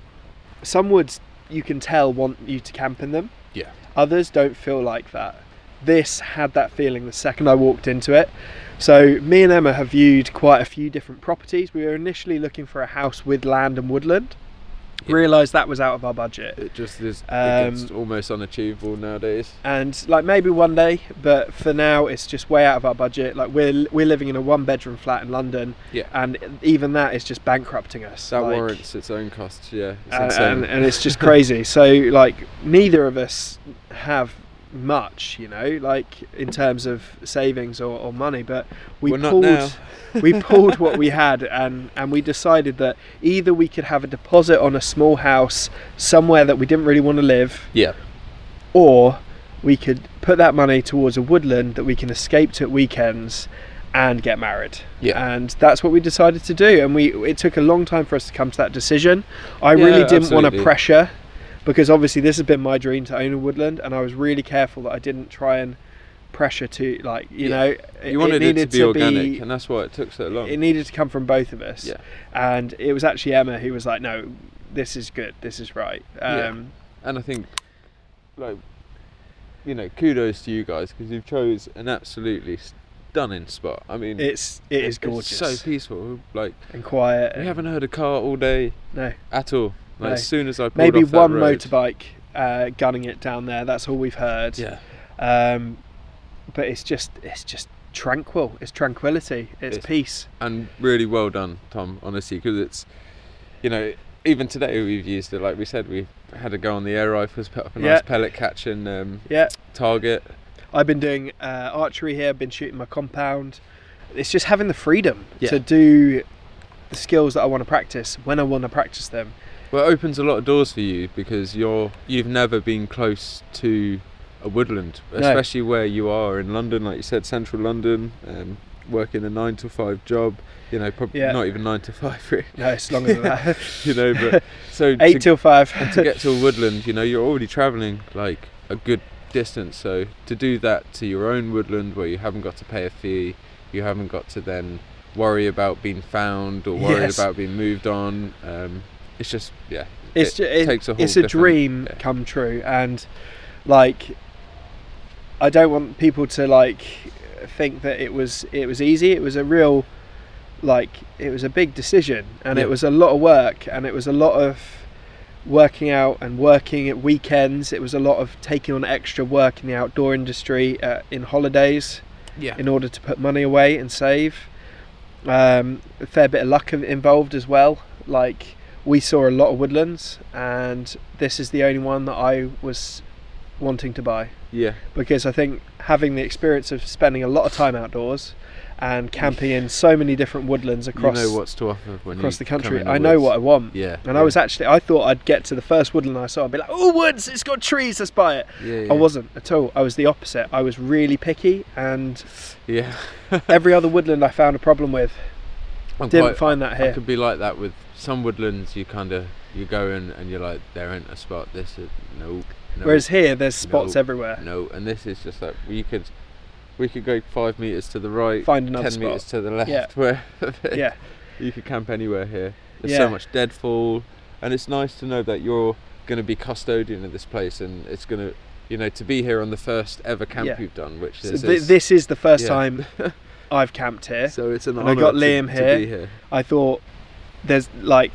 some woods, you can tell want you to camp in them. yeah, Others don't feel like that. This had that feeling the second I walked into it. So me and Emma have viewed quite a few different properties. We were initially looking for a house with land and woodland. Yeah. Realised that was out of our budget. it just is. Um, it's almost unachievable nowadays. And like maybe one day, but for now it's just way out of our budget. Like we're we're living in a one bedroom flat in London, Yeah, and even that is just bankrupting us. that Like, warrants its own costs. Yeah, it's uh, insane. and, and it's just crazy. So like neither of us have much, you know, like in terms of savings or, or money, but we Well, not pulled now. we pulled what we had, and and we decided that either we could have a deposit on a small house somewhere that we didn't really want to live, yeah, or we could put that money towards a woodland that we can escape to at weekends and get married. Yeah. And that's what we decided to do, and we it took a long time for us to come to that decision. I Yeah, really didn't want to absolutely. pressure, because obviously this has been my dream to own a woodland, and I was really careful that I didn't try and pressure to, like, you Yeah. know, it, you wanted it it, needed to be organic, and that's why it took so long. it needed to come from both of us. Yeah. And it was actually Emma who was like, no, this is good, this is right. Um, Yeah. And I think, like, you know, kudos to you guys because you've chose an absolutely stunning spot. I mean, It's it is it's gorgeous, so peaceful. Like, and quiet. we and- haven't heard a car all day no, at all. Like, No. as soon as I pulled maybe off that one road, motorbike uh, gunning it down there. That's all we've heard. Yeah, Um, but it's just it's just tranquil. It's tranquility. It's It's- peace. and really well done, Tom. Honestly, because it's, you know, even today we've used it. Like we said, we had to go on the air rifles, put up a nice Yeah. pellet catching um, Yeah. target. I've been doing uh, archery here. I've been shooting my compound. It's just having the freedom Yeah. to do the skills that I want to practice when I want to practice them. Well, it opens a lot of doors for you because you're you've never been close to a woodland, No. especially where you are in London, like you said, central London, um, working a nine to five job. You know, probably Yeah. not even nine to five, really. No, it's longer than that. You know, but so Eight to, till five. and to get to a woodland, you know, you're already travelling like a good distance. So to do that to your own woodland, where you haven't got to pay a fee, you haven't got to then worry about being found or worried Yes. about being moved on. Um, it's just, yeah. It's it ju- it, takes a whole it's a different- dream yeah. come true, and like I don't want people to like think that it was it was easy. It was a real like it was a big decision, and Yeah. it was a lot of work, and it was a lot of working out and working at weekends. It was a lot of taking on extra work in the outdoor industry uh, in holidays Yeah. in order to put money away and save. Um, a fair bit of luck involved as well. Like we saw a lot of woodlands, and this is the only one that I was wanting to buy, Yeah. because I think having the experience of spending a lot of time outdoors and camping in so many different woodlands across you know what's to offer when across you the come country, in the I know woods. what I want. Yeah. And yeah. I was actually, I thought I'd get to the first woodland I saw and be like, oh, woods, it's got trees, let's buy it. Yeah, yeah. I wasn't at all. I was the opposite. I was really picky, and Yeah. every other woodland I found a problem with. I'm Didn't quite- find that I here. could be like that with some woodlands. You kind of you go in and you're like, there ain't a spot. This is no. no Whereas here, there's spots no, everywhere. No, and this is just like we could, we could go five meters to the right, Find another ten spot. meters to the left. Yeah. Where Yeah, you could camp anywhere here. There's Yeah. so much deadfall, and it's nice to know that you're going to be custodian of this place, and it's going to, you know, to be here on the first ever camp Yeah. you've done, which so is th- this is the first yeah. time I've camped here. So it's an And I honour got to, Liam to here. be here. I thought there's like,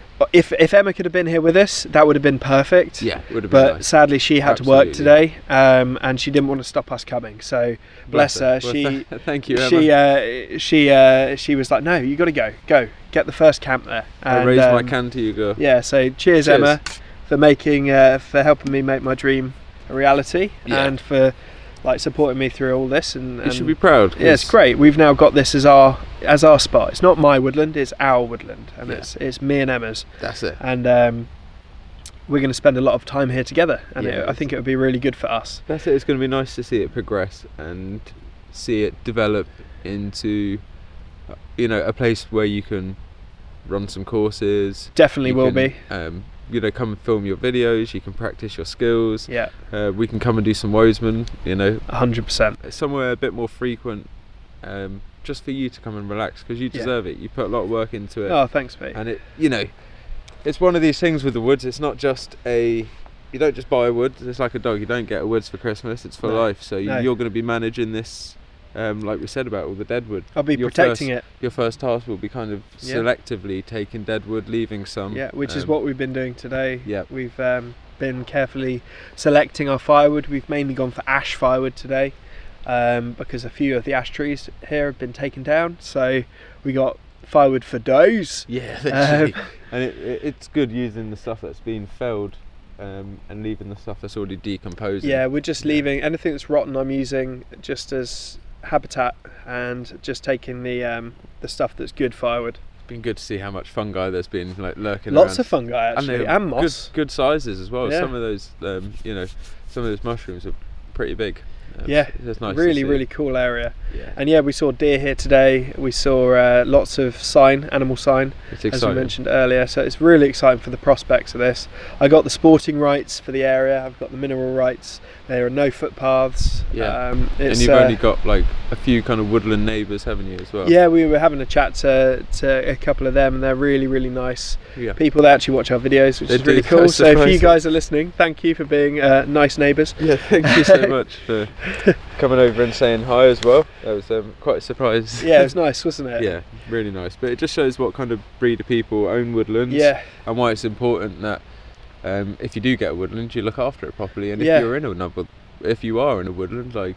if if Emma could have been here with us, that would have been perfect. Yeah, it would have been But nice. sadly, she had to work Absolutely. today, um, and she didn't want to stop us coming. So bless, her. Well, She th- thank you, Emma. she uh, she uh, she was like, no, you got to go, go, get the first camp there. I And, raised my um, can to you, girl. Yeah. So cheers, Cheers. Emma, for making uh, for helping me make my dream a reality, Yeah. and for like supporting me through all this. And, You and should be proud. yeah, it's 'cause great. We've now got this as our as our spot. It's not my woodland; it's our woodland, and Yeah. it's it's me and Emma's. That's it. And um, we're going to spend a lot of time here together, and Yeah, it, I it's- think it would be really good for us. That's it. It's going to be nice to see it progress and see it develop into, uh, you know, a place where you can run some courses. Definitely you will can, be. Um, you know, come and film your videos. You can practice your skills. Yeah, Uh, we can come and do some Woesman. You know, a hundred percent. somewhere a bit more frequent, um, just for you to come and relax because you Yeah. deserve it. You put a lot of work into it. Oh, thanks, mate. And it, you know, it's one of these things with the woods. It's not just a, you don't just buy a wood. It's like a dog. You don't get a woods for Christmas. It's for No, life. So no. you, you're going to be managing this, um, like we said about all the deadwood. I'll be your protecting first, it. Your first task will be kind of Yeah. selectively taking deadwood, leaving some. Yeah, which is um, what we've been doing today. Yeah. We've um, been carefully selecting our firewood. We've mainly gone for ash firewood today, um, because a few of the ash trees here have been taken down. So we got firewood for days. Yeah, Um, literally. and it, it, it's good using the stuff that's been felled, um, and leaving the stuff that's already decomposing. Yeah, we're just Yeah. leaving anything that's rotten. I'm using just as habitat, and just taking the um, the stuff that's good firewood. It's been good to see how much fungi there's been like lurking Lots around. of fungi actually, they're and, moss. Good, good sizes as well. Yeah. Some of those, um, you know, some of those mushrooms are pretty big. Um, Yeah, so it's nice to really, see. really cool area. Yeah, And yeah, we saw deer here today. We saw uh, lots of sign, animal sign, it's as we exciting. mentioned earlier. So it's really exciting for the prospects of this. I got the sporting rights for the area. I've got the mineral rights. There are no footpaths. Yeah. Um, and it's, you've uh, only got like a few kind of woodland neighbours, haven't you, as well? yeah, we were having a chat to, to a couple of them, and they're really, really nice Yeah. people that actually watch our videos, which They is really do, cool. that's So if you surprising. guys are listening, thank you for being uh, nice neighbours. Yeah, thank you so much for coming over and saying hi as well. That was um, quite a surprise. Yeah, it was nice, wasn't it? Yeah, really nice. But it just shows what kind of breed of people own woodlands. Yeah, And why it's important that um, if you do get a woodland, you look after it properly. And if Yeah. you're in a number, if you are in a woodland, like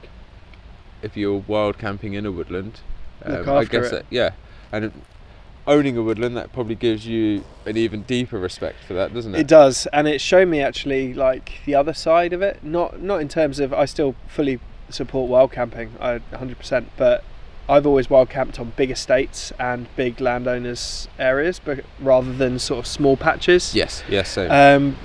if you're wild camping in a woodland, Look um, I after guess it. that, yeah, and it- owning a woodland, that probably gives you an even deeper respect for that, doesn't it? It does, and it's shown me actually like the other side of it. Not not in terms of I still fully support wild camping, I one hundred percent, but I've always wild camped on big estates and big landowners areas, but rather than sort of small patches. Yes, yes, same. Um,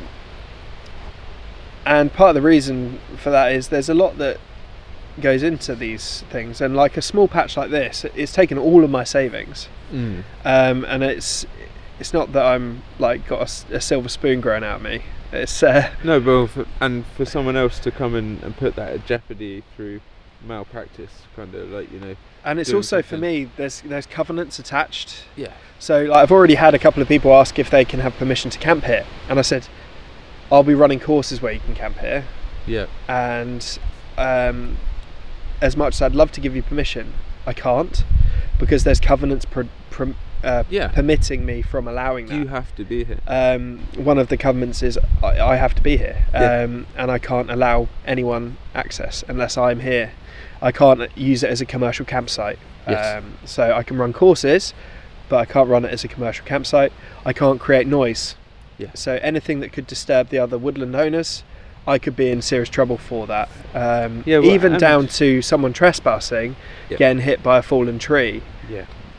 and part of the reason for that is there's a lot that goes into these things, and like a small patch like this, it's taken all of my savings. Mm. Um, and it's it's not that I'm like got a s- a, silver spoon growing out of me. It's uh, No, but for, and for someone else to come in and put that at jeopardy through malpractice, kind of like, you know. and it's doing also for something. me. There's there's covenants attached. Yeah. So like, I've already had a couple of people ask if they can have permission to camp here, and I said, I'll be running courses where you can camp here, Yeah. and um, as much as I'd love to give you permission, I can't, because there's covenants per, per, uh, Yeah. permitting me from allowing that. You have to be here. Um, one of the covenants is I, I have to be here, Yeah. um, and I can't allow anyone access unless I'm here. I can't use it as a commercial campsite. Yes. Um, so I can run courses, but I can't run it as a commercial campsite. I can't create noise. Yeah. So anything that could disturb the other woodland owners, I could be in serious trouble for that. Um, Yeah, well, even and- down to someone trespassing, Yeah. getting hit by a fallen tree. Yeah.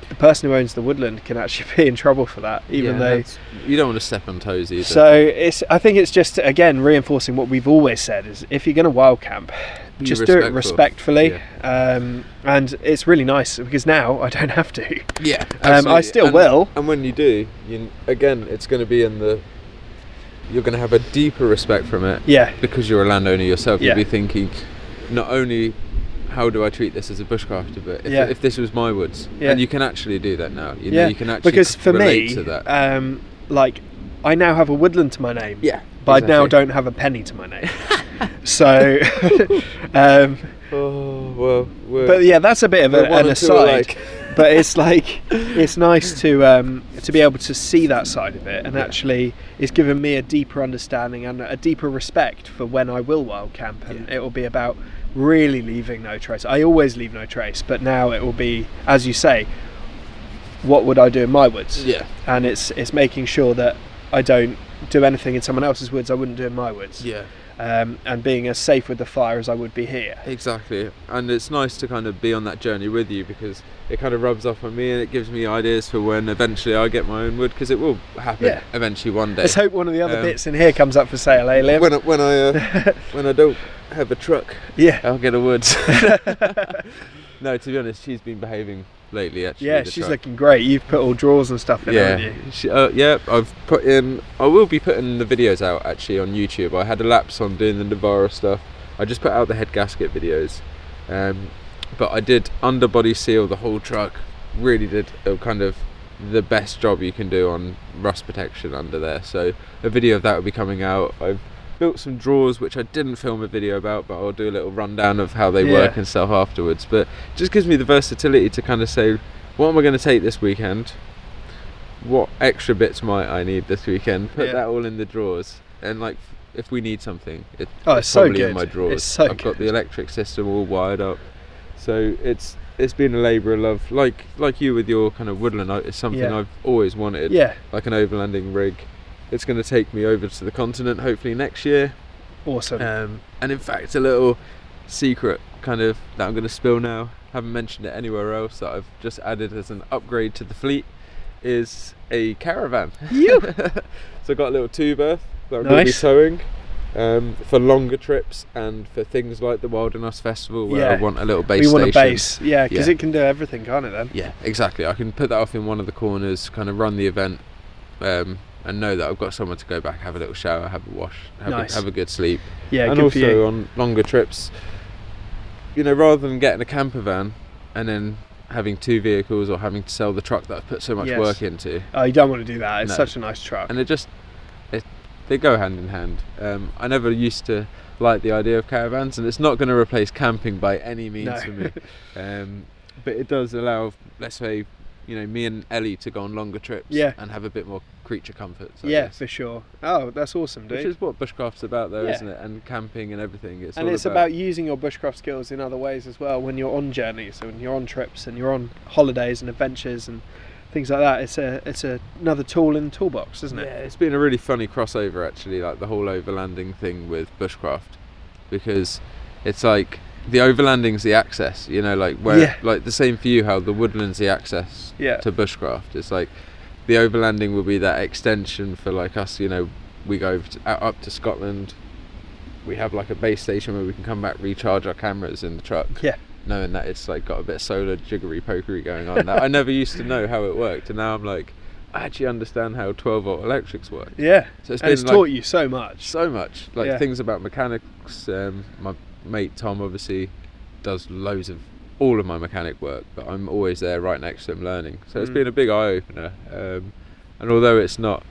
the person who owns the woodland can actually be in trouble for that, even Yeah, though that's- you don't want to step on toes either. so it's I think it's just again reinforcing what we've always said is if you're going to wild camp, Be just do it respectful. respectfully. Um, and it's really nice because now I don't have to. yeah, Um, I absolutely. still and, will. And when you do, you again, it's going to be in the. You're going to have a deeper respect from it Yeah, because you're a landowner yourself. Yeah. You'll be thinking, not only how do I treat this as a bushcrafter, but if, Yeah. if this was my woods, Yeah. and you can actually do that now. You know, yeah. you can actually because for relate me, to that. um, like I now have a woodland to my name. yeah, But I now exactly. don't have a penny to my name. so, um, Oh well, we're, but yeah, that's a bit of we're a, one an and two aside. alike. But it's like it's nice to um, to be able to see that side of it, and Yeah. actually it's given me a deeper understanding and a deeper respect for when I will wild camp, and Yeah. it will be about really leaving no trace. I always leave no trace, but now it will be, as you say, what would I do in my woods? Yeah, And it's it's making sure that I don't do anything in someone else's woods I wouldn't do in my woods. yeah. Um, and being as safe with the fire as I would be here. Exactly, and it's nice to kind of be on that journey with you because it kind of rubs off on me and it gives me ideas for when eventually I get my own wood, because it will happen Yeah. eventually one day. Let's hope one of the other Um, bits in here comes up for sale, eh, Liam? When I, when I uh, when I don't have a truck, Yeah. I'll get a wood. No, to be honest, she's been behaving lately. Actually, Yeah, the she's truck. looking great. You've put all drawers and stuff in, haven't Yeah, you? she, uh, yeah. I've put in. I will be putting the videos out actually on YouTube. I had a lapse on doing the Navarro stuff. I just put out the head gasket videos, um, but I did underbody seal the whole truck. Really did a kind of the best job you can do on rust protection under there. So a video of that will be coming out. I've built some drawers which I didn't film a video about, but I'll do a little rundown of how they Yeah. work and stuff afterwards. But it just gives me the versatility to kind of say, what am I going to take this weekend? What extra bits might I need this weekend? Put Yeah. that all in the drawers, and like if we need something, it, Oh, it's so probably in good. my drawers. It's so I've got the good. electric system all wired up, so it's it's been a labour of love. Like like you with your kind of woodland, I- it's something Yeah. I've always wanted. Yeah, Like an overlanding rig. It's going to take me over to the continent hopefully next year. awesome. Um, and in fact, a little secret kind of that I'm going to spill now, haven't mentioned it anywhere else, that I've just added as an upgrade to the fleet, is a caravan. You. So I've got a little two berth that I'm going to be Nice. towing um, for longer trips and for things like the Wilderness Festival where I Yeah. want a little base We want a station. base, yeah, because Yeah. it can do everything, can't it? Then. Yeah, exactly. I can put that off in one of the corners, kind of run the event, um, and know that I've got somewhere to go back, have a little shower, have a wash, have, Nice. a, have a good sleep. Yeah, and good also for you. on longer trips, you know, rather than getting a camper van and then having two vehicles or having to sell the truck that I've put so much Yes. work into, Oh, you don't want to do that. It's No. such a nice truck. and it just it, they go hand in hand. Um, I never used to like the idea of caravans, and it's not going to replace camping by any means No. for me. Um, but it does allow, let's say, you know, me and Ellie to go on longer trips Yeah. and have a bit more creature comforts. I Yeah, guess. for sure. Oh, that's awesome, dude. Which is what bushcraft's about, though, Yeah. isn't it? And camping and everything. It's and all it's about using your bushcraft skills in other ways as well when you're on journeys, when you're on trips and you're on holidays and adventures and things like that. It's a it's a, another tool in the toolbox, isn't Yeah, it? it's been a really funny crossover actually, like the whole overlanding thing with bushcraft, because it's like the overlanding's the access, you know, like where Yeah. like the same for you, how the woodland's the access Yeah. to bushcraft. It's like the overlanding will be that extension for like us, you know, we go over to, out- up to Scotland, we have like a base station where we can come back, recharge our cameras in the truck. Yeah. Knowing that it's like got a bit of solar jiggery pokery going on. That I never used to know how it worked, and now I'm like, I actually understand how twelve volt electrics work. Yeah. So it's and been it's like taught you so much. so much, like Yeah. things about mechanics. Um, my mate Tom obviously does loads of all of my mechanic work, but I'm always there right next to him learning. So it's Mm. been a big eye opener. Um, and although it's not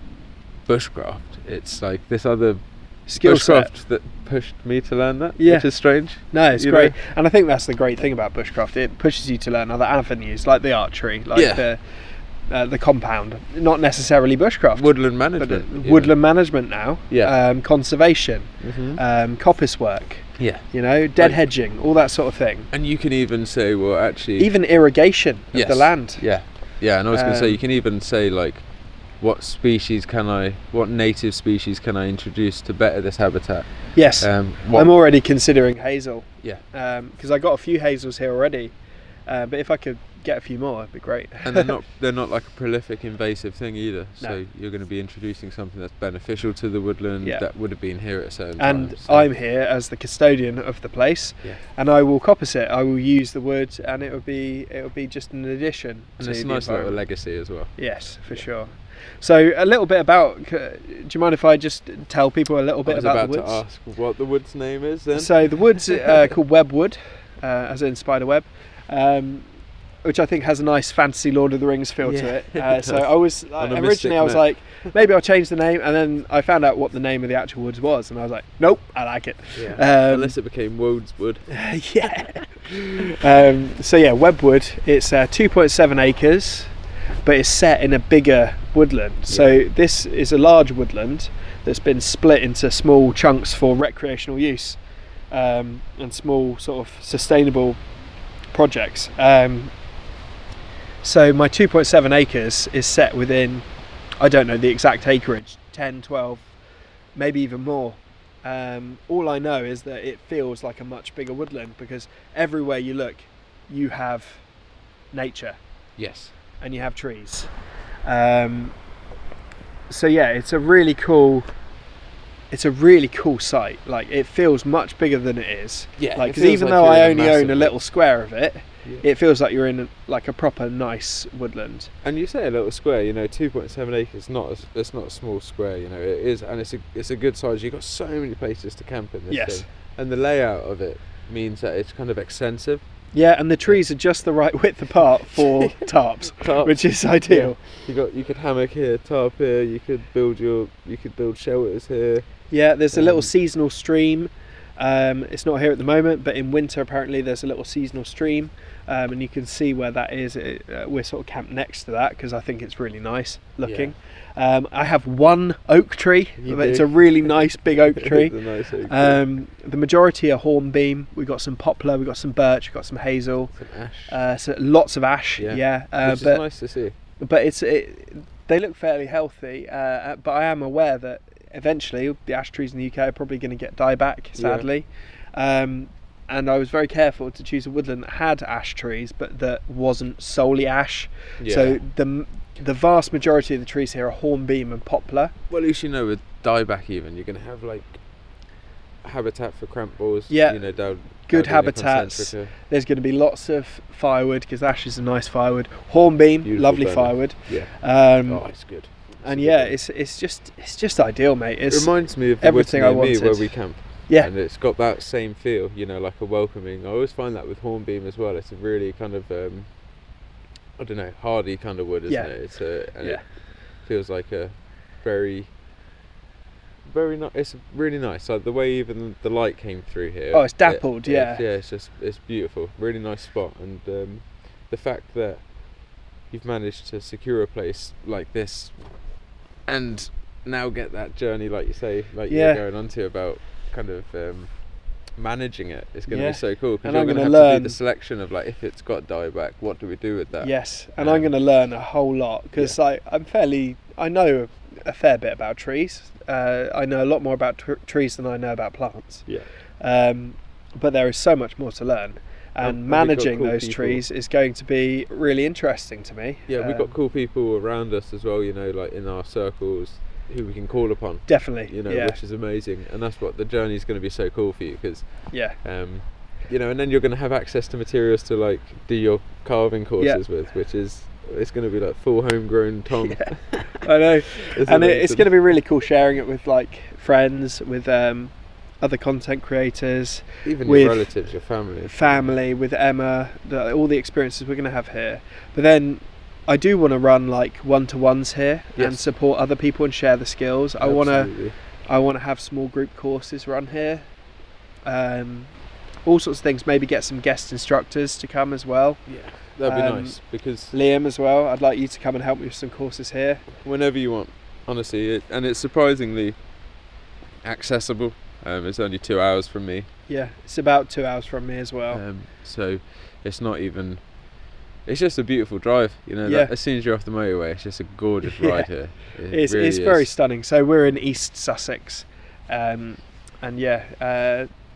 bushcraft, it's like this other Skill set. bushcraft that pushed me to learn that, Yeah. which is strange. No, it's you great. know? And I think that's the great thing about bushcraft. It pushes you to learn other avenues like the archery, like Yeah. the uh, the compound. Not necessarily bushcraft. Woodland but management. uh, you know. woodland management now. Yeah. Um, conservation. Mhm. Um, coppice work. Yeah. You know, dead Like- hedging, all that sort of thing. And you can even say, well, actually, Even irrigation of Yes. the land. Yeah, yeah, and I was going to say Um, you can even say like, what species can I, what native species can I introduce to better this habitat? Yes. Um, what, I'm already considering hazel. yeah, Because I got a few hazels here already. Uh, but if I could get a few more, it'd be great. And they're not they're not like a prolific invasive thing either. So No. you're going to be introducing something that's beneficial to the woodland Yeah. that would have been here at a certain And time. so- I'm here as the custodian of the place, Yeah. and I will coppice it. I will use the wood, and it will be it will be just an addition. And to it's a the nice little environment. legacy as well. Yes, for Yeah. sure. So a little bit about. Do you mind if I just tell people a little I bit was about, about, the woods? to ask what the wood's name is then. So the wood's uh, called Webwood, uh, as in spider web, um, which I think has a nice fantasy Lord of the Rings feel Yeah, to it. it Uh, so does. I was uh, On a originally mystic I was note. like, maybe I'll change the name, and then I found out what the name of the actual woods was, and I was like, nope, I like it. Yeah. Um, Unless it became Wode's Wood. yeah. Um, so yeah, Webwood. It's uh, two point seven acres, but it's set in a bigger woodland. So Yeah. this is a large woodland that's been split into small chunks for recreational use, um, and small sort of sustainable projects. Um, so my two point seven acres is set within, I don't know the exact acreage, ten, twelve, maybe even more. Um, all I know is that it feels like a much bigger woodland because everywhere you look, you have nature Yes. and you have trees. Um, so yeah, it's a really cool. It's a really cool site. Like it feels much bigger than it is. Yeah. Like it 'cause feels even like though you're I in a only massive own a wood. little square of it, Yeah. it feels like you're in a, like a proper nice woodland. And you say a little square, you know, two point seven acres. Not a, it's not a small square, you know. It is, and it's a it's a good size. You've got so many places to camp in this Yes. thing, and the layout of it means that it's kind of extensive. Yeah, and the trees are just the right width apart for tarps, Tarps. which is ideal. You got you could hammock here, tarp here. You could build your you could build shelters here. Yeah, there's a little Um, seasonal stream. Um, it's not here at the moment, but in winter apparently there's a little seasonal stream, um, and you can see where that is. It, uh, we're sort of camped next to that because I think it's really nice looking. Um, I have one oak tree. You but It's do. a really nice big oak tree. It's a nice oak tree. Um, the majority are hornbeam. We've got some poplar, we've got some birch, we've got some hazel, Some ash. uh, so lots of ash. Yeah. Yeah, uh, which but is nice to see. but it's it, they look fairly healthy. Uh, but I am aware that eventually the ash trees in the U K are probably going to get dieback, sadly. Um, and I was very careful to choose a woodland that had ash trees, but that wasn't solely ash. Yeah. So the the vast majority of the trees here are hornbeam and poplar. Well, at least you know with dieback even you're going to have like habitat for cramp balls. Yeah. You know, down, Good down in the habitats. concentrica. There's going to be lots of firewood because ash is a nice firewood. Hornbeam, Beautiful lovely burner. firewood. Yeah. Um, oh, it's good. It's and a good yeah, one. it's it's just it's just ideal, mate. It It's reminds me of the everything woods I near me where wanted. we camp. yeah, And it's got that same feel, you know, like a welcoming. I always find that with hornbeam as well. It's a really kind of, um, I don't know, hardy kind of wood, isn't Yeah. it? It's a, and Yeah. it feels like a very, very nice. It's really nice. Like the way even the light came through here. Oh, it's it- dappled, it- yeah. Yeah, it's just it's beautiful. Really nice spot, and um, the fact that you've managed to secure a place like this, and now get that journey, like you say, like Yeah. you're going onto about kind of um, managing it. It's going to Yeah. be so cool because And you're I'm going to gonna have to learn- do the selection of like if it's got dieback, what do we do with that? yes, and Um, I'm going to learn a whole lot because like I'm fairly I know a fair bit about trees. Uh, I know a lot more about tr- trees than I know about plants. Yeah. Um, but there is so much more to learn, And- and and we've got managing cool those people. trees is going to be really interesting to me. Yeah, we've Um, got cool people around us as well. You know, like in our circles, who we can call upon. definitely. You know, yeah, which is amazing, and that's what the journey is going to be so cool for you because. yeah, Um, you know, and then you're going to have access to materials to like do your carving courses with, which is it's going to be like full homegrown Tom. Yeah. I know. Isn't And it? it, it's going to be really cool sharing it with like friends, with um, other content creators, even with your relatives, your family. family, with Emma, the, all the experiences we're going to have here. But then I do want to run like one-to-ones here and Yes. support other people and share the skills. I want to Absolutely. I want to have small group courses run here. Um, all sorts of things. Maybe get some guest instructors to come as well. Yeah, that'd be Um, nice because Liam as well. I'd like you to come and help me with some courses here. whenever you want, honestly, it, and it's surprisingly accessible. Um, it's only two hours from me, Yeah, it's about two hours from me as well. um, so it's not even. It's just a beautiful drive, you know. Yeah. Like, as soon as you're off the motorway, it's just a gorgeous Yeah. ride here. It it's really it's very is. stunning. So we're in East Sussex, um, and yeah, uh,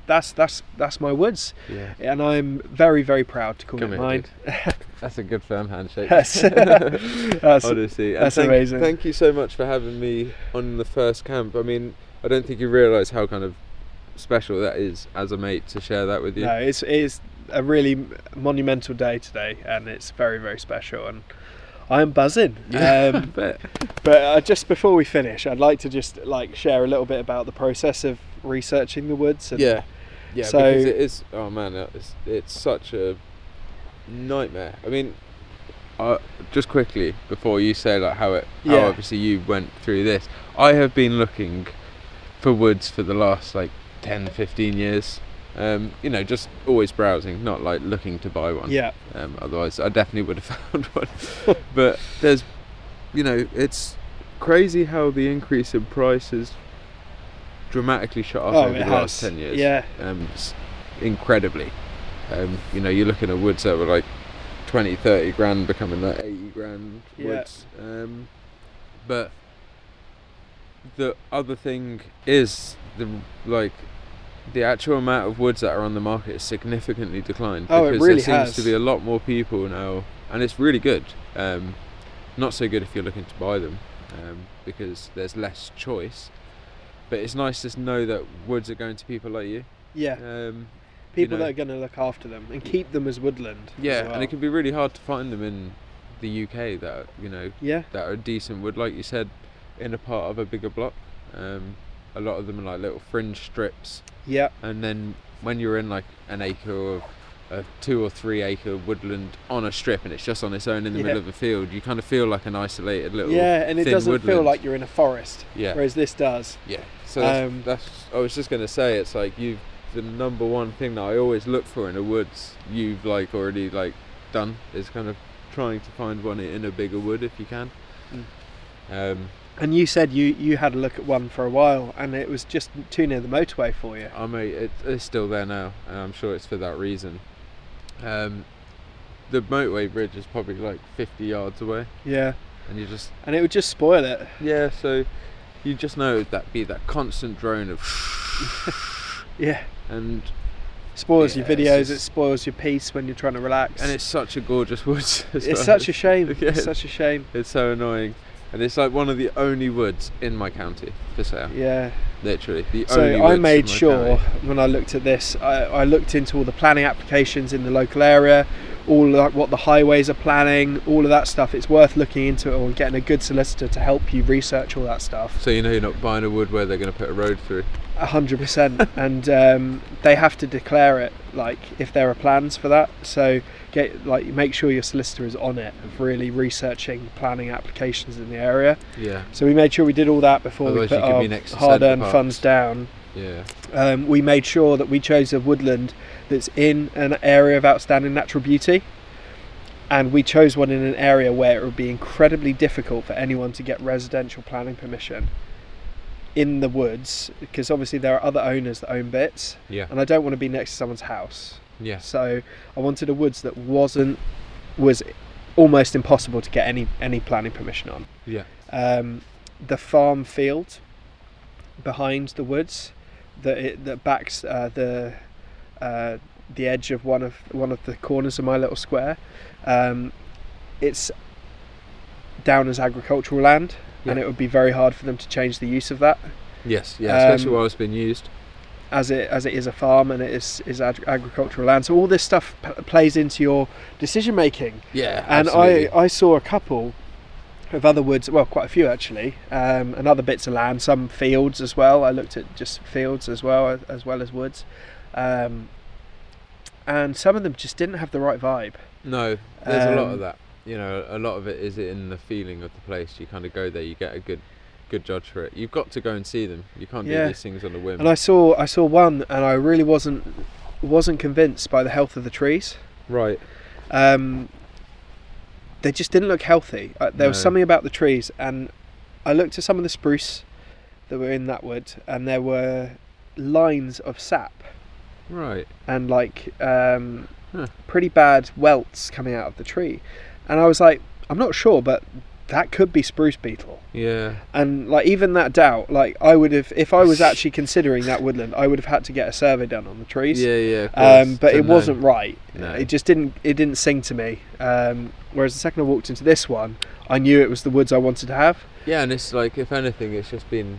that's that's that's my woods, Yeah. and I'm very very proud to call Come it here, mine. That's a good firm handshake. That's, that's, Honestly, and that's thank, amazing. Thank you so much for having me on the first camp. I mean, I don't think you realise how kind of special that is as a mate to share that with you. No, it's it's a really monumental day today, and it's very very special, and I'm buzzing. Yeah, Um, I bet. But uh, just before we finish, I'd like to just like share a little bit about the process of researching the woods. And Yeah, yeah. So- because it is. Oh man, it's it's such a nightmare. I mean, uh, just quickly before you say like how it, how Yeah. obviously you went through this. I have been looking for woods for the last like ten, fifteen years. Um, you know, just always browsing, not like looking to buy one. Yeah, Um, otherwise, I definitely would have found one. But there's, you know, it's crazy how the increase in price has dramatically shot up Oh, over it the last has. ten years. Yeah. Um, s- incredibly. Um, you know, you're looking at woods that were like twenty, thirty grand becoming like eighty grand Yeah. woods. Um, but the other thing is the like the actual amount of woods that are on the market has significantly declined. Oh, it because really there seems has. to be a lot more people now, and it's really good. Um, not so good if you're looking to buy them, um, because there's less choice. But it's nice to know that woods are going to people like you. yeah. Um, People know- that are going to look after them and keep them as woodland. as yeah, well. and it can be really hard to find them in the U K that are, you know Yeah, that are decent wood, like you said, in a part of a bigger block. Um, a lot of them are like little fringe strips. yeah, And then when you're in like an acre or a two or three acre woodland on a strip and it's just on its own in the Yeah. middle of a field, you kind of feel like an isolated little yeah, and it thin doesn't feel woodland. like you're in a forest, yeah whereas this does. yeah so that's, Um, that's I was just going to say, it's like you've the number one thing that I always look for in the woods you've like already like done is kind of trying to find one in a bigger wood if you can. Mm. um And you said you, you had a look at one for a while, and it was just too near the motorway for you. I mean, it, it's still there now, and I'm sure it's for that reason. Um, the motorway bridge is probably like fifty yards away, Yeah, and you just and it would just spoil it. yeah. So you just know that be that constant drone of, Yeah, and spoils Yeah, your it's videos. just- It spoils your peace when you're trying to relax. and it's such a gorgeous woods. as it's well. such a shame. Yeah. It's such a shame. It's so annoying, and it's like one of the only woods in my county for sale. Yeah. Literally, the So only. I woods in made my sure county. when I looked at this, I, I looked into all the planning applications in the local area, all like what the highways are planning, all of that stuff. It's worth looking into it or getting a good solicitor to help you research all that stuff. So you know you're not buying a wood where they're going to put a road through. A hundred percent, and um, they have to declare it. Like if there are plans for that, so get like make sure your solicitor is on it of really researching planning applications in the area. Yeah. So we made sure we did all that before Otherwise we you put could our be next to hard-earned Centre funds Parks. down. Yeah. Um, we made sure that we chose a woodland that's in an area of outstanding natural beauty, and we chose one in an area where it would be incredibly difficult for anyone to get residential planning permission in the woods, because obviously there are other owners that own bits, Yeah. and I don't want to be next to someone's house. Yeah. So I wanted a woods that wasn't was almost impossible to get any any planning permission on. Yeah. Um, the farm field behind the woods that it, that backs uh, the uh, the edge of one of one of the corners of my little square. Um, it's down as agricultural land, and Yeah. it would be very hard for them to change the use of that, Yes. Yeah. Especially Um, while it's been used. as it as it is a farm and it is is ag- agricultural land. So all this stuff p- plays into your decision making. Yeah. And absolutely. I, I saw a couple of other woods, well, quite a few actually, um, and other bits of land, some fields as well. I looked at just fields as well, as well as woods. Um, and some of them just didn't have the right vibe. No, there's a lot Um, of that. You know, a lot of it is in the feeling of the place. You kind of go there, you get a good, good judge for it. You've got to go and see them. You can't Yeah. do these things on a whim. And I saw I saw one, and I really wasn't wasn't convinced by the health of the trees. right. Um, they just didn't look healthy. Uh, there was No. something about the trees, and I looked at some of the spruce that were in that wood, and there were lines of sap Right. and like um, Huh. pretty bad welts coming out of the tree. And I was like, I'm not sure, but that could be spruce beetle. Yeah. And like even that doubt, like I would have, if I was actually considering that woodland, I would have had to get a survey done on the trees. Yeah, yeah. Of Um, course. but To it know. wasn't right. No. It just didn't. It didn't sing to me. Um, whereas the second I walked into this one, I knew it was the woods I wanted to have. Yeah, and it's like, if anything, it's just been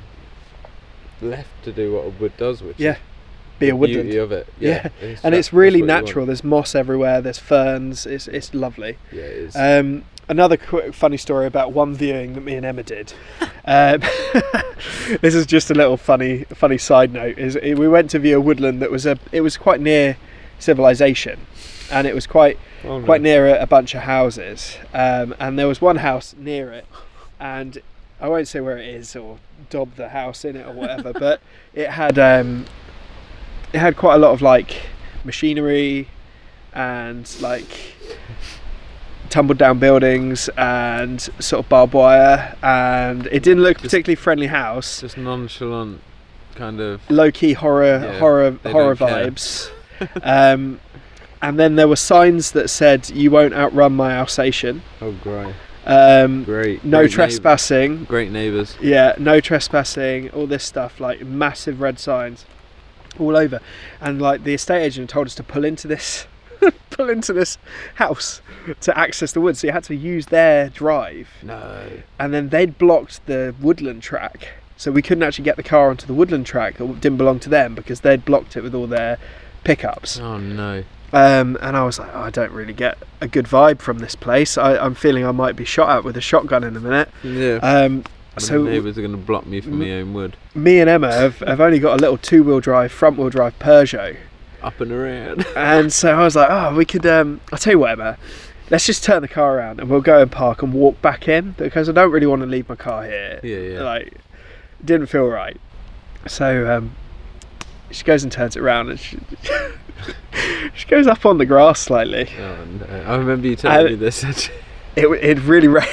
left to do what a wood does, which Yeah. is Be a the woodland. beauty of it. Yeah. Yeah, And that- it's really that's what you natural. want. There's moss everywhere. There's ferns. It's it's lovely. Yeah, it is. Um, another quick funny story about one viewing that me and Emma did. Um, this is just a little funny funny side note. Is we went to view a woodland that was a it was quite near civilization, and it was quite Oh, no. quite near a, a bunch of houses. Um, and there was one house near it, and I won't say where it is or dob the house in it or whatever, but it had um, it had quite a lot of like machinery and like tumbled down buildings and sort of barbed wire, and it didn't look a Just- particularly friendly house. Just nonchalant kind of. Low key horror Yeah, horror they horror don't care. vibes. um, and then there were signs that said "You won't outrun my Alsatian." Oh, great. Um, Great. no great trespassing. Neighbours. Great neighbours. Yeah, no trespassing, all this stuff, like massive red signs all over. And like the estate agent told us to pull into this pull into this house to access the woods. So you had to use their drive. No. And then they'd blocked the woodland track. So we couldn't actually get the car onto the woodland track that didn't belong to them because they'd blocked it with all their pickups. Oh, no. Um, and I was like, oh, I don't really get a good vibe from this place. I, I'm feeling I might be shot at with a shotgun in a minute. Yeah. Um, so so neighbours are going to block me from my own wood. me and Emma have, have only got a little two-wheel drive, front-wheel drive Peugeot, Up and around. and so I was like, oh, we could. Um, I'll tell you what, Emma. Let's just turn the car around and we'll go and park and walk back in because I don't really want to leave my car here. Yeah, yeah. Like, it didn't feel right. So um, she goes and turns it around and she, she goes up on the grass slightly. Oh, no. I remember you telling Uh, me this. actually. It it really rained.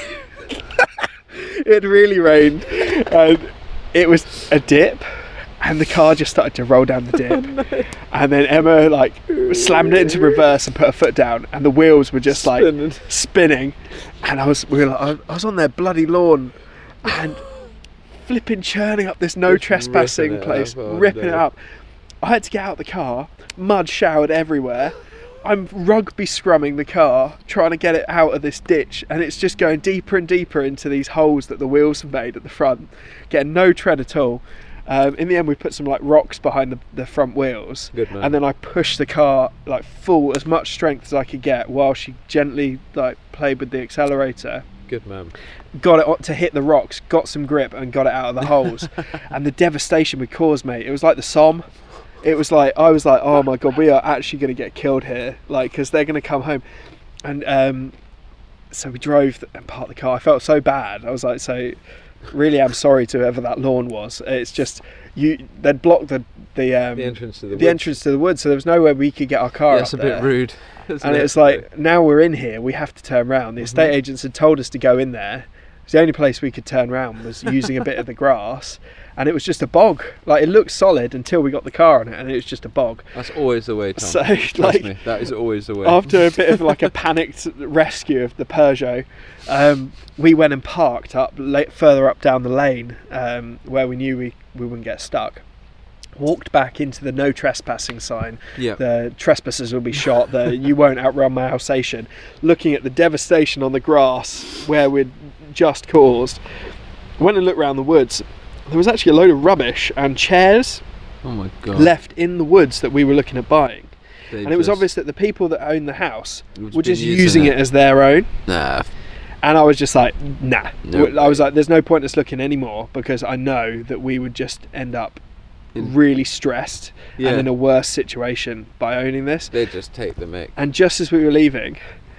It really rained, and it was a dip, and the car just started to roll down the dip, and then Emma like slammed it into reverse and put her foot down, and the wheels were just like Spinning. spinning, and I was we were like, I was on their bloody lawn, and flipping churning up this no Just trespassing ripping it place, up, oh, ripping it no. up. I had to get out of the car, mud showered everywhere. I'm rugby scrumming the car, trying to get it out of this ditch, and it's just going deeper and deeper into these holes that the wheels have made at the front, getting no tread at all. Um, in the end, we put some like rocks behind the, the front wheels, Good man. and then I pushed the car like full as much strength as I could get, while she gently like played with the accelerator. Good man. Got it on- to hit the rocks, got some grip, and got it out of the holes. And the devastation we caused, mate, it was like the Somme. It was like, I was like, oh my god, we are actually going to get killed here, like, because they're going to come home. And um, so we drove th- and parked the car. I felt so bad. I was like, so really am sorry to whoever that lawn was. It's just you they'd blocked the the, um, The entrance to the the woods. entrance to the woods, so there was nowhere we could get our car Yeah, up it's a there. bit rude. isn't And it? it's like, now we're in here, we have to turn around. The estate Mhm. agents had told us to go in there. The only place we could turn around was using a bit of the grass, and it was just a bog. Like, it looked solid until we got the car on it, and it was just a bog. That's always the way, Tom. So, Trust like, me, that is always the way. after a bit of like a panicked rescue of the Peugeot, um, we went and parked up la- further up down the lane, um, where we knew we, we wouldn't get stuck. Walked back into the no trespassing sign. yeah. The trespassers will be shot. The you won't outrun my Alsatian. Looking at the devastation on the grass where we'd just caused. Went and looked around the woods. There was actually a load of rubbish and chairs Oh my god. left in the woods that we were looking at buying. They And it was just- obvious that the people that owned the house Who's were been just using using it. it as their own. Nah. And I was just like, nah. No I was way. like, there's no point us looking anymore, because I know that we would just end up In- really stressed Yeah. and in a worse situation by owning this. They just take the mick. And just as we were leaving,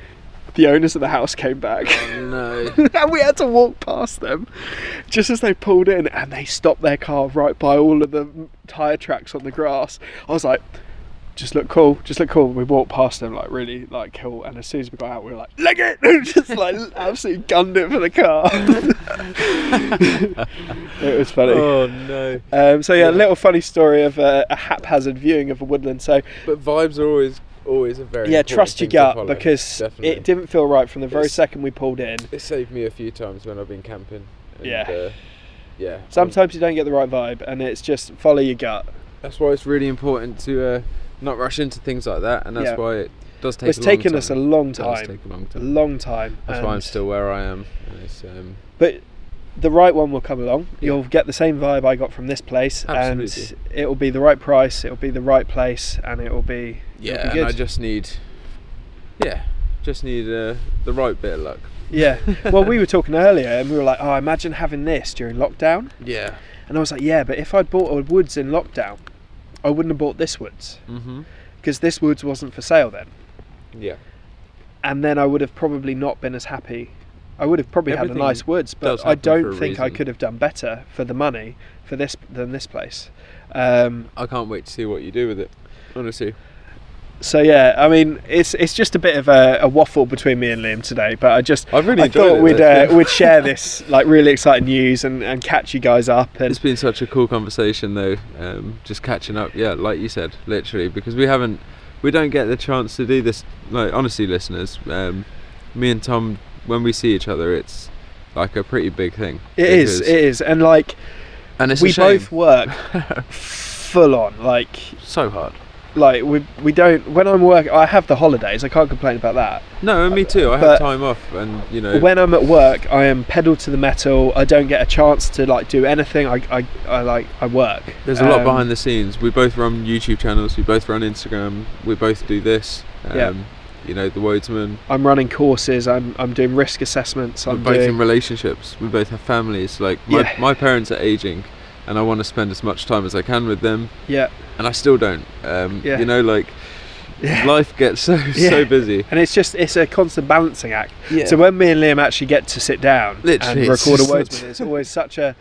the owners of the house came back. Oh no. And we had to walk past them just as they pulled in, and they stopped their car right by all of the tyre tracks on the grass. I was like, just look cool, just look cool. We walked past them like really like cool, and as soon as we got out we were like, leg it! Just like absolutely gunned it for the car. It was funny. Oh no. Um, so yeah, a Yeah. little funny story of uh, a haphazard viewing of a woodland. So But vibes are always always a very yeah, important trust your thing to gut, follow, because definitely. it didn't feel right from the very It's- second we pulled in. It saved me a few times when I've been camping. And, Yeah. Uh, yeah. Sometimes you don't get the right vibe, and it's just follow your gut. That's why it's really important to uh, not rush into things like that, and that's Yeah. why it does take. It's a long taken time. us a long It does time, take a long a time. long time. That's why I'm and- still where I am. And it's, um, But the right one will come along. Yeah. You'll get the same vibe I got from this place, Absolutely. and it will be the right price. It will be the right place, and it will be yeah, it'll and be good. I just need, yeah, just need uh, the right bit of luck. Yeah. Well, we were talking earlier, and we were like, "Oh, imagine having this during lockdown." Yeah. And I was like, "Yeah, but if I'd bought a woods in lockdown, I wouldn't have bought this woods Mm-hmm. because this woods wasn't for sale then, Yeah. and then I would have probably not been as happy." I would have probably had a Everything nice woods, does but I happen for don't a think I reason. could have done better for the money for this than this place. Um, I can't wait to see what you do with it. Honestly. So yeah, I mean, it's it's just a bit of a, a waffle between me and Liam today, but I just I've really I enjoyed thought it, we'd uh, actually. we'd share this like really exciting news and, and catch you guys up. And It's been such a cool conversation though, um, just catching up. Yeah, like you said, literally, because we haven't, we don't get the chance to do this. Like honestly, listeners, um, me and Tom, when we see each other, it's like a pretty big thing. it is, because- it is, and like and it's we a shame. both work full on, like so hard. like we we don't. When I'm work, I have the holidays. I can't complain about that. No, and me too. I But have time off, and you know, When I'm at work, I am pedal to the metal. I don't get a chance to like do anything. I I, I like I work. there's a lot Um, behind the scenes. We both run YouTube channels. We both run Instagram. We both do this. Um, Yeah. You know, the Woadsman. I'm running courses. I'm I'm doing risk assessments. We're I'm both doing in relationships. We both have families. Like my, Yeah. my parents are aging, and I want to spend as much time as I can with them, yeah. and I still don't. Um, Yeah. You know, like Yeah. life gets so Yeah. so busy. And it's just it's a constant balancing act. Yeah. So when me and Liam actually get to sit down Literally, and it's record a just words such- with, it's always such a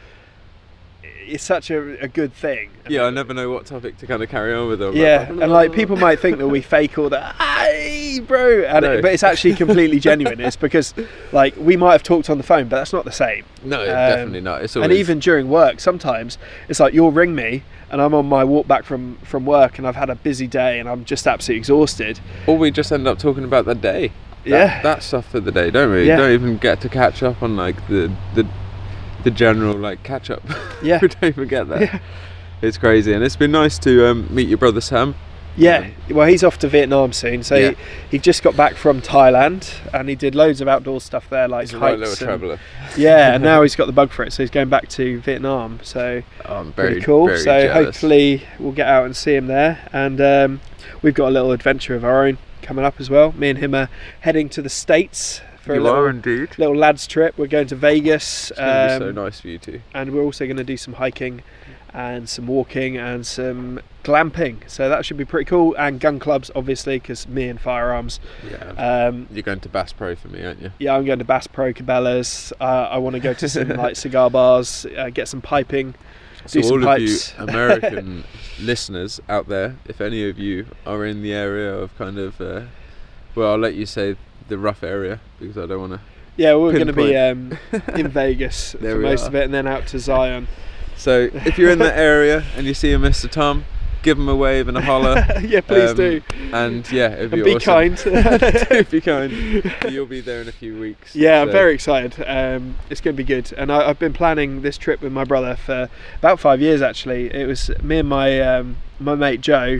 it's such a, a good thing. Yeah, I never know what topic to kind of carry on with them. Yeah, and like people might think that we fake all that, hey, bro, and No. it, but it's actually completely genuine. It's because like we might have talked on the phone, but that's not the same. No, Um, definitely not. It's always, And even during work, sometimes it's like you'll ring me and I'm on my walk back from from work and I've had a busy day and I'm just absolutely exhausted. or we just end up talking about the day. That, Yeah. that stuff for the day, don't we? Yeah. Don't even get to catch up on like the the the general like catch up. Yeah. We don't even get that. Yeah. It's crazy, and it's been nice to um, meet your brother Sam. Yeah, well, he's off to Vietnam soon, so Yeah. he, he just got back from Thailand and he did loads of outdoor stuff there, like He's a right hikes. little and- traveller. yeah, and now he's got the bug for it, so he's going back to Vietnam. So Oh, I'm very, pretty cool. very So jealous. hopefully we'll get out and see him there, and um, we've got a little adventure of our own coming up as well. Me and him are heading to the States for you a little, are indeed. little lads trip. We're going to Vegas, It's gonna be so um, nice for you two. and we're also going to do some hiking and some walking and some glamping. So that should be pretty cool. And gun clubs, obviously, because me and firearms. Yeah. Um, You're going to Bass Pro for me, aren't you? yeah, I'm going to Bass Pro Cabela's. Uh, I want to go to some like cigar bars, uh, get some piping. So Do some all pipes. of you American listeners out there, if any of you are in the area of kind of, uh, well, I'll let you say the rough area because I don't want to. Yeah, we're going to be um, in Vegas There for we most are. of it, and then out to Zion. So if you're in that area and you see a Mister Tom, give him a wave and a holler. yeah, please Um, do. And yeah, it'd be, And be awesome. kind. Do be kind. You'll be there in a few weeks. Yeah, I'm so- very excited. Um, it's going to be good, and I, I've been planning this trip with my brother for about five years. Actually, it was me and my um, my mate Joe.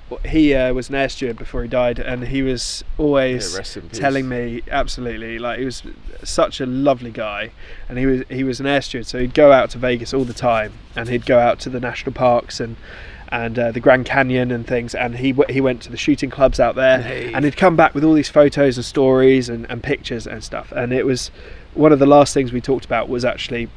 He uh, was an air steward before he died, and he was always Yeah, rest in peace. telling me absolutely like he was such a lovely guy, and he was he was an air steward, so he'd go out to Vegas all the time, and he'd go out to the national parks and and uh, the Grand Canyon and things, and he w- he went to the shooting clubs out there, Hey. and he'd come back with all these photos and stories and, and pictures and stuff, and it was one of the last things we talked about was actually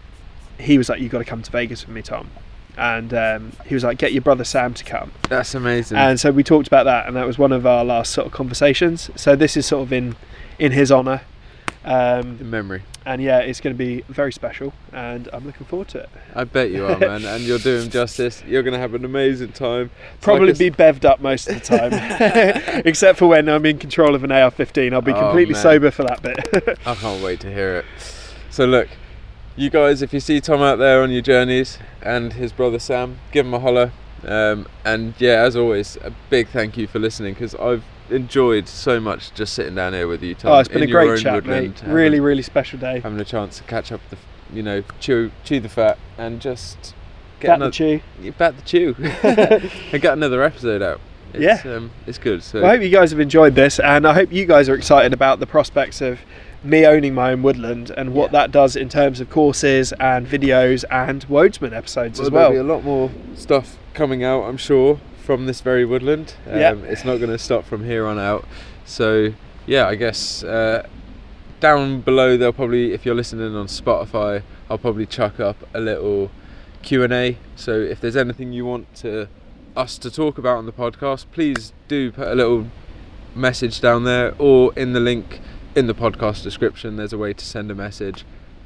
he was like, "You got to come to Vegas with me, Tom." And um, he was like, "Get your brother Sam to come." That's amazing. And so we talked about that, and that was one of our last sort of conversations. So this is sort of in in his honour, um, in memory. and yeah, it's going to be very special, and I'm looking forward to it. I bet you are, man, and you're doing justice. You're going to have an amazing time. It's Probably like a- be bevved up most of the time, except for when I'm in control of an A R fifteen. I'll be Oh, completely man. sober for that bit. I can't wait to hear it. So look, you guys, if you see Tom out there on your journeys and his brother Sam, give him a holler. Um, and yeah, as always, a big thank you for listening, because I've enjoyed so much just sitting down here with you, Tom. Oh, it's been in a your great own chat, woodland, mate. having- Really, really special day. Having a chance to catch up, the, f- you know, chew chew the fat and just get Bat another the chew. you bat the chew and get another episode out. It's, Yeah. um, it's good. So Well, I hope you guys have enjoyed this, and I hope you guys are excited about the prospects of me owning my own woodland and what Yeah. that does in terms of courses and videos and Woadsman episodes as well. There'll be a lot more stuff coming out, I'm sure, from this very woodland. Um, Yeah. It's not going to stop from here on out. So yeah, I guess uh, down below they'll probably, if you're listening on Spotify, I'll probably chuck up a little Q and A. So if there's anything you want to us to talk about on the podcast, please do put a little message down there, or in the link in the podcast description there's a way to send a message.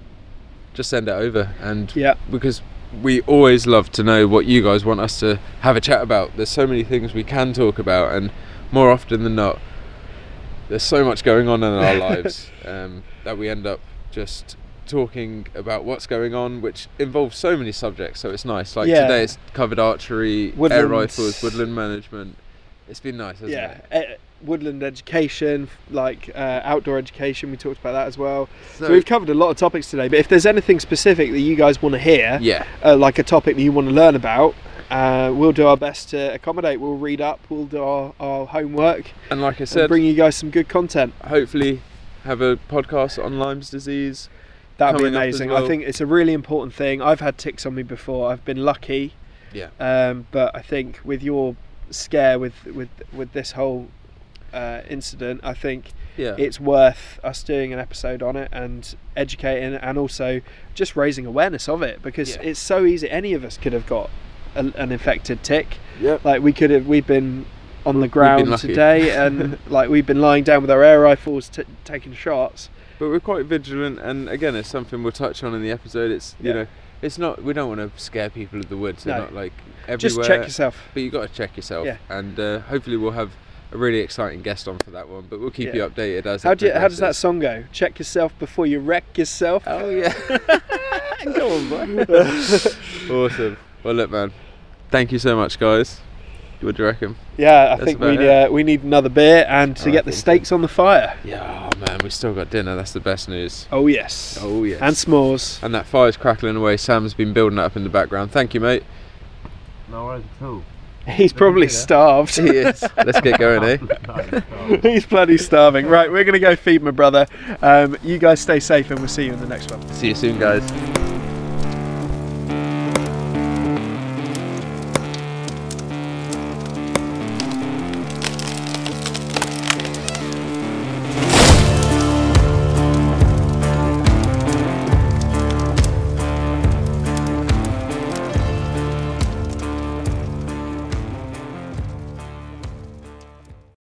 Just send it over, and Yeah. because we always love to know what you guys want us to have a chat about. There's so many things we can talk about, and more often than not there's so much going on in our lives um, that we end up just talking about what's going on, which involves so many subjects. So it's nice, like Yeah. today it's covered archery, air Woodlands. rifles, woodland management. It's been nice, hasn't Yeah, it? eh, woodland education, like uh, outdoor education, we talked about that as well. So, So- we've covered a lot of topics today, but if there's anything specific that you guys want to hear, Yeah. uh, like a topic that you want to learn about, uh, we'll do our best to accommodate. We'll read up, we'll do our, our homework, And like I and said, bring you guys some good content. hopefully have a podcast on Lyme's disease. That'd be coming up as amazing. well. I think it's a really important thing. I've had ticks on me before. I've been lucky, Yeah. um, but I think with your scare with with with this whole uh, incident, I think Yeah. it's worth us doing an episode on it and educating, and also just raising awareness of it, because Yeah. it's so easy. Any of us could have got a, an infected tick. Yep. Like we could have. We've been on the been ground lucky. today, and like we've been lying down with our air rifles, t- taking shots. But we're quite vigilant, and again, it's something we'll touch on in the episode. It's you Yeah. know, it's not. We don't want to scare people of the woods. They're No. not like everywhere. Just check yourself. But you got to check yourself. Yeah. And uh, hopefully we'll have a really exciting guest on for that one. But we'll keep Yeah. you updated as How it do you, how does that progresses. song go? Check yourself before you wreck yourself. Oh yeah. Go on, boy. Awesome. Well, look, man. Thank you so much, guys. What do you reckon? Yeah, I That's think about we it. uh, we need another beer and to I get the reckon so. steaks on the fire. Yeah, oh man, we still got dinner. That's the best news. Oh yes. Oh yes. And s'mores. And that fire's crackling away. Sam's been building that up in the background. Thank you, mate. No worries at all. He's probably starved. He is. Let's get going, eh? No, no. He's bloody starving. Right, we're gonna go feed my brother. Um, you guys stay safe, and we'll see you in the next one. See you soon, guys.